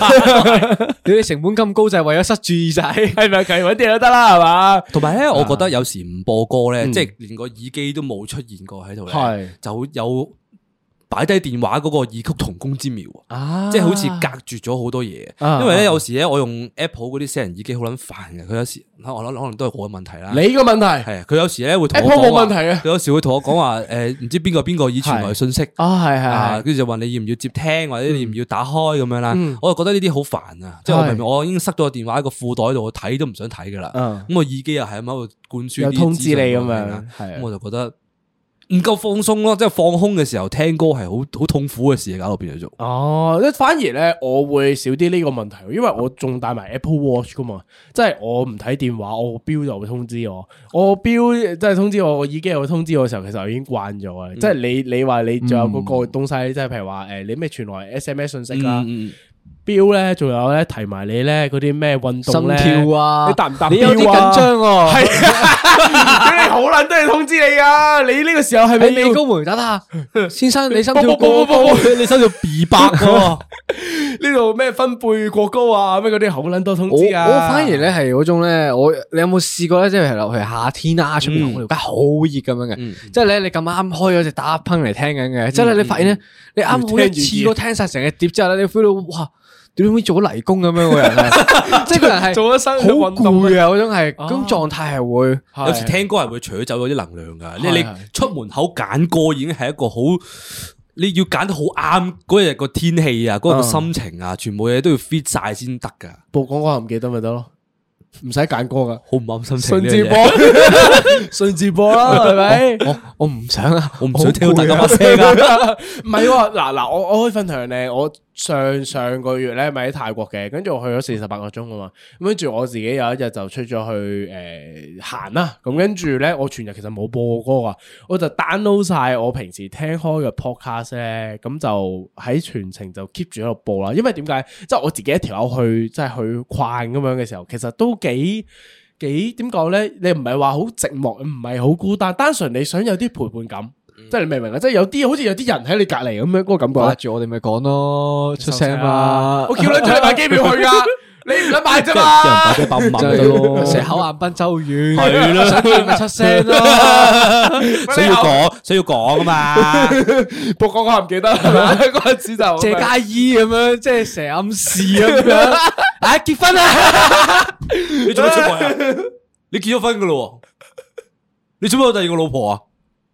AirPod，你哋成本咁高就係為咗塞住耳仔， 係咪？計揾啲都得啦，係嘛？ 同埋咧，我覺得有時唔播歌咧，即係連個耳機都冇出現過喺度咧，就有擺低電話嗰個異曲同工之妙啊！即係好似隔絕咗好多嘢。因為咧有時咧我用 Apple 嗰啲私人耳機好撚煩嘅，佢有時我諗可能都係我嘅問題啦。 你個問題係啊，佢有時咧會同我 Apple 冇問題嘅， 佢有時會同我講話誒，唔知邊個邊個已傳來信息啊，係係， 跟住就話你要唔要接聽或者你要唔要打開咁樣啦。我就覺得呢啲好煩啊！即係我明明我已經塞咗個電話喺個褲袋度，我睇都唔想睇噶啦。咁個耳機又係咁喺度灌輸啲通知你咁樣， 咁我就覺得。唔夠放鬆咯，即係放空嘅時候聽歌係好好痛苦嘅事，搞到變咗做。哦， 即反而咧，我會少啲呢個問題，因為我仲帶埋 Apple Watch 噶嘛，即係我唔睇電話，我個錶就會通知我，我個錶即係通知我，個耳機又會通知我嘅時候，其實我已經慣咗啊。嗯、即係你你話你仲有嗰個東西，即係、嗯、譬如話誒，你咩傳來 S M S 信息啦。嗯嗯錶咧，仲有咧提埋你咧嗰啲咩運動咧， 心跳啊， 你達唔達標啊？ 你有啲緊張喎， 係，你好撚都係通知你啊！你呢個時候係咪你高梅打打？先生，你心跳過高，你心跳 B 百喎。 呢度咩分貝過高啊？咩嗰啲好撚多通知啊！ 我反而咧係嗰種咧，我你有冇試過咧？即係譬如夏天啊，出面條街好熱咁樣嘅，即係咧你咁啱開咗隻打噴嚟聽緊嘅，即係你發現咧，你啱好一次過聽晒成個碟之後咧，你 feel 到哇！點解做咗泥工咁樣個人係，即係個人係做咗身好攰啊！嗰種係嗰種狀態係會， 有時聽歌係會取走咗啲能量噶。你你出門口揀歌已經係一個好，你要揀得好啱嗰日個天氣啊，嗰日個心情啊，全部嘢都要 fit 晒先得噶。 播廣告唔記得咪得咯。 唔使揀歌噶， 好唔啱心情。 順字播，順字播啦，係咪？ 我我唔想啊， 我唔想聽到大家把聲啊。 唔係嗱嗱，我我可以分享咧，我上上個月咧咪喺泰國嘅，跟住我去咗四十八個鐘啊嘛，咁跟住我自己有一日就出咗去誒行啦，咁跟住咧我全日其實冇播過歌啊，我就 download 晒我平時聽開嘅 podcast 咧，咁就喺全程就 keep 住喺度播啦。因為點解？即係我自己一條友去，即係去逛咁樣嘅時候，其實都幾幾點講咧？你唔係話好寂寞，唔係好孤單，單純你想有啲陪伴感。即係你明唔明啊？即係有啲好似有啲人喺你隔籬咁樣嗰個感覺。掛住我哋咪講咯，出聲嘛！ 我叫你出你買機票去噶，你唔想買啫嘛？ 一人擺咗百五萬咪得咯， 成日口眼奔周遠， 係咯， 想叫咪出聲咯。 需要講，需要講啊嘛。 播講我唔記得啦，嗰陣時就謝家姨咁樣，即係成日暗示咁樣。啊，結婚啦！ 你做乜出軌啊？你結咗婚噶咯？你做乜有第二個老婆啊？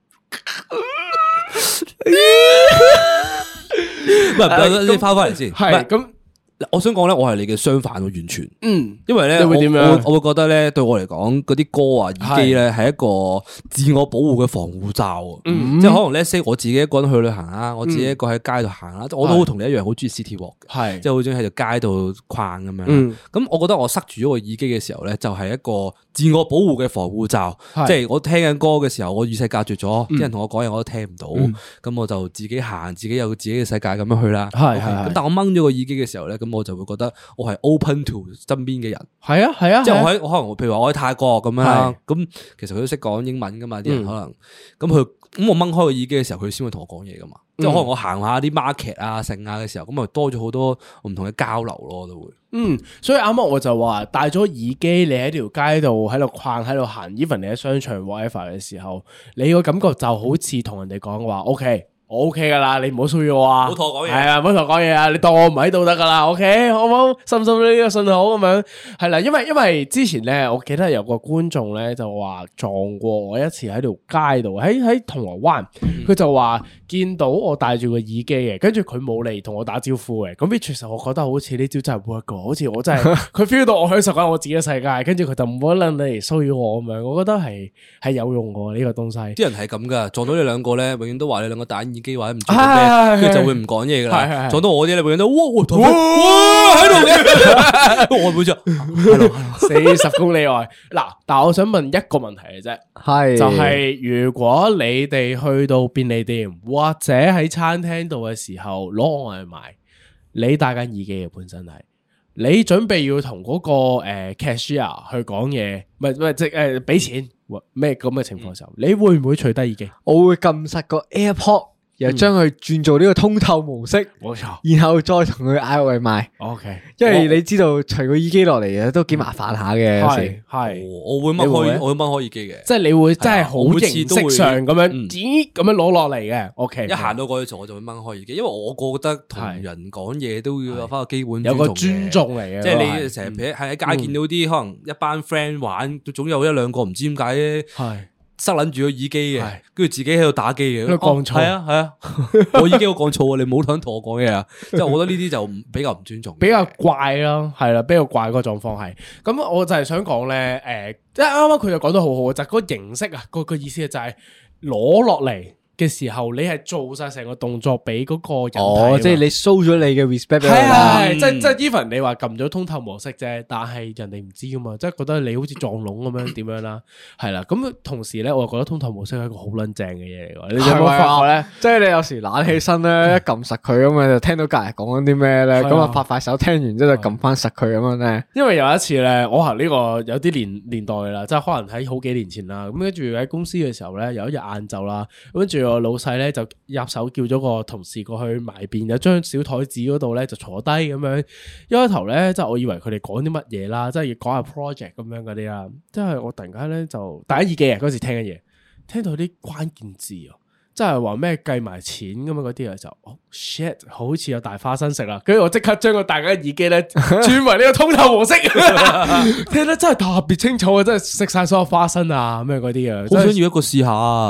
唔係，你翻翻嚟先。 係咁， 我想講咧，我係你嘅相反，完全。嗯，因為咧， 你會點樣？ 我我會覺得咧，對我嚟講，嗰啲歌啊、耳機咧，係一個自我保護嘅防護罩。即係可能咧，say 我自己一個人去旅行啦，我自己一個喺街度行啦，我都好同你一樣，好中意 City Walk 嘅。係，即係好中意喺條街度逛咁樣。咁我覺得我塞住咗個耳機嘅時候咧，就係一個自我保護嘅防護罩。即係我聽緊歌嘅時候，我與世隔絕咗，啲人同我講嘢我都聽唔到。咁我就自己行，自己有自己嘅世界咁樣去啦。係係。咁但我掹咗個耳機嘅時候咧，咁我就會覺得我係 open to 身邊嘅人。係啊係啊。即係我喺我可能譬如話我喺泰國咁樣啦，咁其實佢都識講英文噶嘛，啲人可能咁佢咁我掹開個耳機嘅時候，佢先會同我講嘢噶嘛。即係可能我行下啲 market 啊、剩啊嘅時候，咁咪多咗好多唔同嘅交流咯，都會。 嗯，所以啱啱我就話戴咗耳機，你喺條街度喺度逛喺度行 ，even 你喺商場 whatever 嘅時候，你個感覺就好似同人哋講話 ，OK。我 OK 噶啦，你唔好騷擾我啊！唔好同我講嘢，係啊，唔好同我講嘢啊！你當我唔喺度得噶啦 ，OK，好唔好？信唔信呢個信號咁樣？係啦，因為因為之前咧，我記得有個觀眾咧就話撞過我一次喺條街度，喺喺銅鑼灣，佢就話見到我戴住個耳機嘅，跟住佢冇嚟同我打招呼嘅。咁 which 其實我覺得好似呢招真係 work 過，好似我真係佢 feel 到我享受緊我自己嘅世界，跟住佢就唔好諗你嚟騷擾我咁樣。我覺得係係有用嘅呢個東西。啲人係咁噶，撞到你兩個咧，永遠都話你兩個戴耳機或者唔知咩，跟住就會唔講嘢噶啦。撞到我啲咧，永遠都哇哇哇喺度嘅，我會就係咯， 四十公里外嗱。但係我想問一個問題嘅啫，係就係如果你哋去到便利店或者喺餐廳度嘅時候攞外賣，你戴緊耳機嘅本身係，你準備要同嗰個誒 cashier 去講嘢，唔係唔係即誒俾錢咩咁嘅情況嘅時候，你會唔會除低耳機？ 我會撳實個 AirPod。又將佢轉做呢個通透模式， 冇錯， 然後再同佢嗌外賣。 OK， 因為你知道除個耳機落嚟嘅都幾麻煩下嘅， 係係， 我會掹開，我會掹開耳機嘅， 即係你會真係好形式上咁樣，咦咁樣攞落嚟嘅。OK， 一行到嗰度我就會掹開耳機，因為我覺得同人講嘢都要有翻個基本有個尊重嚟嘅， 即係你成日喺喺街見到啲可能一班 friend 玩，總有一兩個唔知點解咧。係。塞捻住個耳機嘅，跟住自己喺度打機嘅， 都講錯， 係啊係啊，我耳機我講錯啊，你唔好同同我講嘢啊，即係我覺得呢啲就比較唔尊重， 比較怪咯，係啦，比較怪嗰個狀況係，咁我就係想講咧，誒，即係啱啱佢就講得好好，就係嗰個形式啊，個個意思就係攞落嚟嘅時候，你係做晒成個動作俾嗰個人睇， 哦，即係你 show 咗你嘅 respect 俾佢。 係係，即係即係 even 你話撳咗通透模式啫，但係人哋唔知噶嘛，即係覺得你好似撞聾咁樣點樣啦，係啦。咁同時咧，我又覺得通透模式係一個好撚正嘅嘢嚟㗎。你有冇發覺咧？ 即係你有時懶起身咧，一撳實佢咁樣就聽到隔離講緊啲咩咧，咁啊拍快手聽完之後就撳翻實佢咁樣咧。 因為有一次咧，我行呢個有啲年年代啦，即係可能喺好幾年前啦。咁跟住喺公司嘅時候咧，有一日晏晝啦，跟住我老細咧就入手叫咗個同事過去埋邊，有張小台子嗰度咧就坐低咁樣。一開頭咧，即係我以為佢哋講啲乜嘢啦，即係要講下 project 咁樣嗰啲啦。即係我突然間咧就戴耳機啊，嗰時聽緊嘢，聽到啲關鍵字啊，即係話咩計埋錢咁樣嗰啲啊，就哦 shit， 好似有大花生食啦。跟住我即刻將個大家耳機咧轉為呢個通透模式，聽得真係特別清楚啊！真係食晒所有花生啊咁樣嗰啲啊， 好想要一個試下。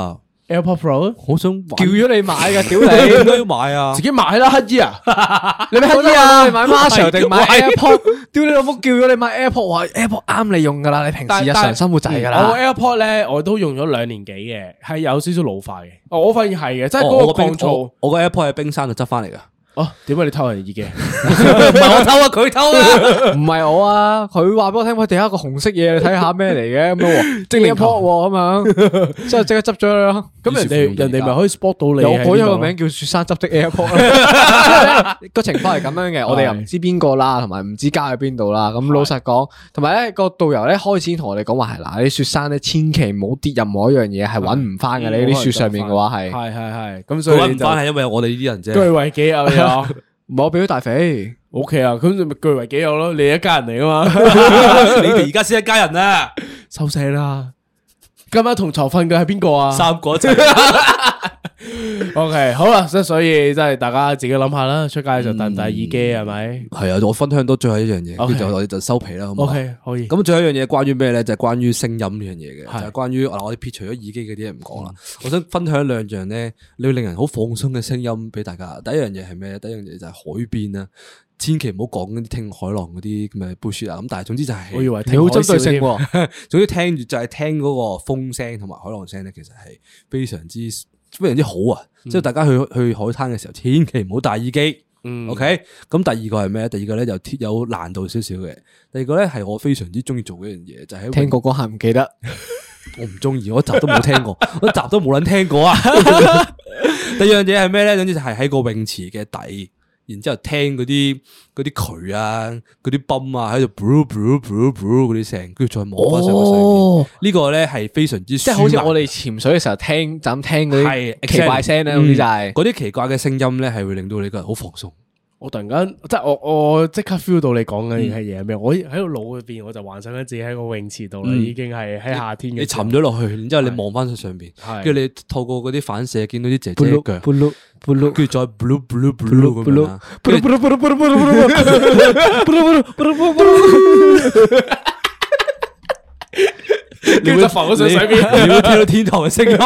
AirPod Pro， 好想叫咗你買㗎，屌你你！ 應該要買啊！ 自己買啦，乞衣啊！ 你咩乞衣啊？你買 Marshall 定買 AirPod？屌你老母，叫咗你買 AirPod，話 AirPod 啱你用噶啦，你平時日常生活就係噶啦。 我 AirPod 咧，我都用咗兩年幾嘅，係有少少老化嘅。我發現係嘅，即係我嗰個降噪。 我個 AirPod 喺冰山度執翻嚟噶。 哦，點解你偷人耳機？ 唔係我偷啊，佢偷啊！ 唔係我啊，佢話俾我聽，佢地下一個紅色嘢，你睇下咩嚟嘅咁樣，精靈 AirPod 咁樣，之後即刻執咗佢咯。 咁人哋人哋咪可以 spot 到你。 有改咗個名叫雪山執的 AirPod。個情況係咁樣嘅，我哋又唔知邊個啦，同埋唔知交喺邊度啦。咁老實講，同埋咧個導遊咧開始同我哋講話係嗱，啲雪山咧千祈唔好跌任何一樣嘢，係搵唔翻嘅。你啲雪上面嘅話係係係係，咁所以搵唔翻係因為我哋呢啲人啫。 據為己有。 唔係我俾咗大肥 ，O K 啊，咁你咪據為己有咯，你一家人嚟噶嘛， 你哋而家先一家人啊， 收聲啦！今晚同床瞓嘅係邊個啊？ 三個一齊。 O K， 好啦，所以真係大家自己諗下啦，出街就戴唔戴耳機係咪？ 係啊，我分享多最後一樣嘢，跟住就我哋就收皮啦。 O K，可以。 咁最後一樣嘢關於咩咧？就係關於聲音呢樣嘢嘅，就係關於嗱，我哋撇除咗耳機嗰啲嘢唔講啦。我想分享兩樣咧，你會令人好放鬆嘅聲音俾大家。第一樣嘢係咩？第一樣嘢就係海邊啦。千祈唔好講嗰啲聽海浪嗰啲咁嘅 bullshit 啊！咁但係總之就係， 我以為你好針對性喎。 總之聽住就係聽嗰個風聲同埋海浪聲咧，其實係非常之非常之好啊！即係大家去去海灘嘅時候，千祈唔好戴耳機。嗯，OK。咁第二個係咩？第二個咧就有難度少少嘅。第二個咧係我非常之中意做嘅一樣嘢，就係聽過嗰下唔記得， 我唔中意，我一集都冇聽過，我一集都冇人聽過啊！第二樣嘢係咩咧？總之就係喺個泳池嘅底。然之後聽嗰啲嗰啲渠啊，嗰啲泵啊喺度 bru bru bru bru 嗰啲聲，跟住再摸翻上個上面。呢個咧係非常之即係好似我哋潛水嘅時候聽就咁聽嗰啲奇怪聲咧，好似就係嗰啲奇怪嘅聲音咧，係會令到你個人好放鬆。 我突然間即係我我即刻 feel 到你講緊係嘢咩？我喺個腦入邊我就幻想緊自己喺個泳池度啦，已經係喺夏天嘅。 你沉咗落去，然之後你望翻上上邊，跟住你透過嗰啲反射見到啲姐姐腳，跟住再 blue blue blue 咁樣。 你會浮咗上水邊， 你會聽到天堂嘅聲音。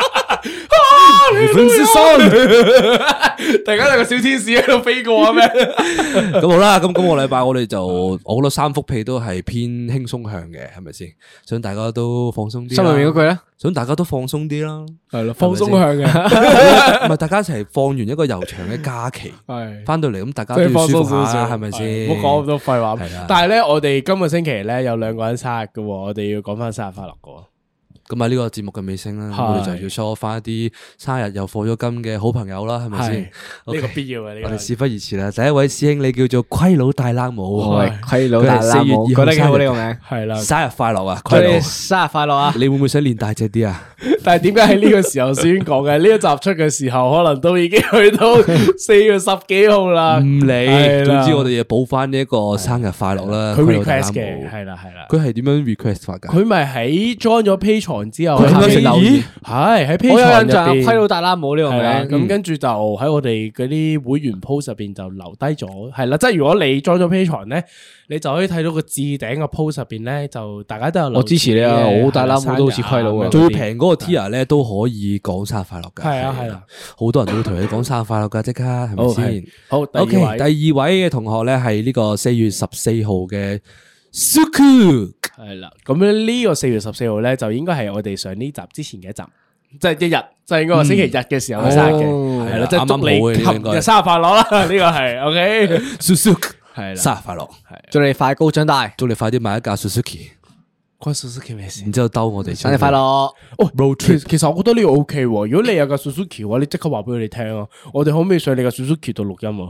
粉絲山，突然間有個小天使喺度飛過啊咩？ 咁好啦，咁今個禮拜我哋就我覺得三幅被都係偏輕鬆向嘅，係咪先？想大家都放鬆啲。 心裏面嗰句咧， 想大家都放鬆啲啦， 係咯，放鬆向嘅， 唔係大家一齊放完一個悠長嘅假期，係翻到嚟咁，大家都要舒服下，係咪先？ 唔好講咁多廢話。但係咧，我哋今個星期咧有兩個人生日嘅，我哋要講翻生日快樂嘅。 咁啊，呢個節目嘅尾聲啦，我哋就要 show 翻一啲生日又課咗金嘅好朋友啦，係咪先？ 呢個必要嘅，呢個我哋事不宜遲啦。第一位師兄，你叫做虧佬大冷帽， 虧佬大冷帽，覺得幾好呢個名，係啦， 生日快樂啊！ 虧佬生日快樂啊！ 你會唔會想練大隻啲啊？ 但係點解喺呢個時候先講嘅？呢一集出嘅時候，可能都已經去到四月十幾號啦。 唔理，總之我哋要補翻呢一個生日快樂啦。 佢 request 嘅，係啦係啦。 佢係點樣 request 法噶？ 佢咪喺 join 咗 Patreon 之後， 佢咁樣食留言， 係喺 Patreon 我有印象，虧佬大冷帽呢個名。 咁跟住就喺我哋嗰啲會員 post 入邊就留低咗，係啦。即係如果你 join 咗 Patreon 咧，你就可以睇到個置頂嘅 post 入邊咧，就大家都有。 我支持你啊！我大冷帽都好似虧佬嘅， 最平嗰個 tier 咧都可以講生日快樂噶。係啊係啊，好多人都會同你講生日快樂噶，即刻係咪先？好，OK。第二位嘅同學咧係呢個四月十四號嘅 Suku。 係啦，咁咧呢個四月十四號咧就應該係我哋上呢集之前嘅一集，即係一日，即係應該係星期日嘅時候生日嘅，係啦，即係祝你今日生日快樂啦！呢個係 OK，Suzuki 係啦， 生日快樂， 係祝你快高長大， 祝你快啲買一架 Suzuki， 關 Suzuki 咩事？ 然之後兜我哋生日快樂。哦， 其其實我覺得呢個 OK，如果你有架 Suzuki 嘅話，你即刻話俾佢哋聽啊！我哋可唔可以上你架 Suzuki 度錄音啊？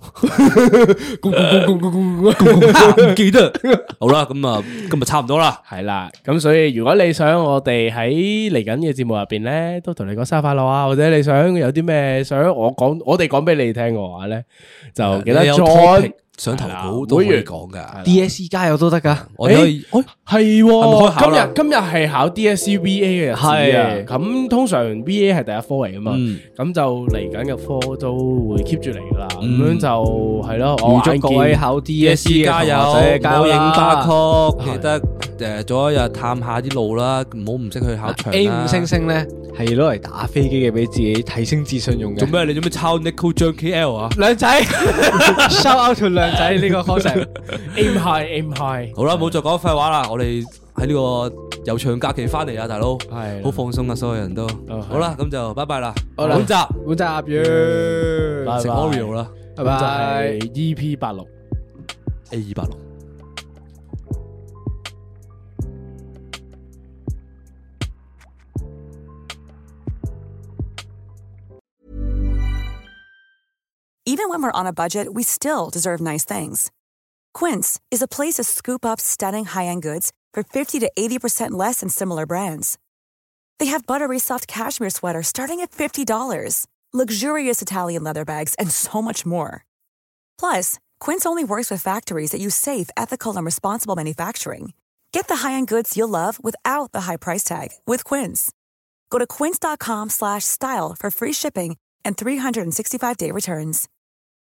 唔記得，好啦，咁啊，今日差唔多啦， 係啦，咁所以如果你想我哋喺嚟緊嘅節目入邊咧，都同你講生日快樂啊，或者你想有啲咩想我講，我哋講俾你聽嘅話咧，就記得 join 想投稿都可以講噶 ，D S E 加油都得噶。 我可以， 係今日今日係考 D S E V A 嘅日子啊。咁通常 V A 係第一科嚟噶嘛，咁就嚟緊嘅科都會 keep 住嚟噶啦。咁樣就係咯， 預祝各位考 D S E 加油， 唔好影巴曲，記得誒早一日探下啲路啦，唔好唔識去考場啦。 A 五星星咧係攞嚟打飛機嘅，俾自己提升自信用嘅。 做咩？你做咩抄 Nicole 張 K L 啊？ 靚仔 ，shout out to 靚仔呢個 concept。Aim high, aim high。 好啦，冇再講廢話啦，我哋喺呢個悠長假期翻嚟啊，大佬， 係好放鬆啊，所有人都。好啦，咁就拜拜啦。 本集本集完，食 Oreo 啦， 拜拜。 就係 E P 八六 A 二八六。 Even when we're on a budget, we still deserve nice things. Quince is a place to scoop up stunning high-end goods for fifty to eighty percent less than similar brands. They have buttery soft cashmere sweaters starting at fifty dollars, luxurious Italian leather bags, and so much more. Plus, Quince only works with factories that use safe, ethical, and responsible manufacturing. Get the high-end goods you'll love without the high price tag with Quince. Go to quince.com slash style for free shipping and three sixty-five day returns.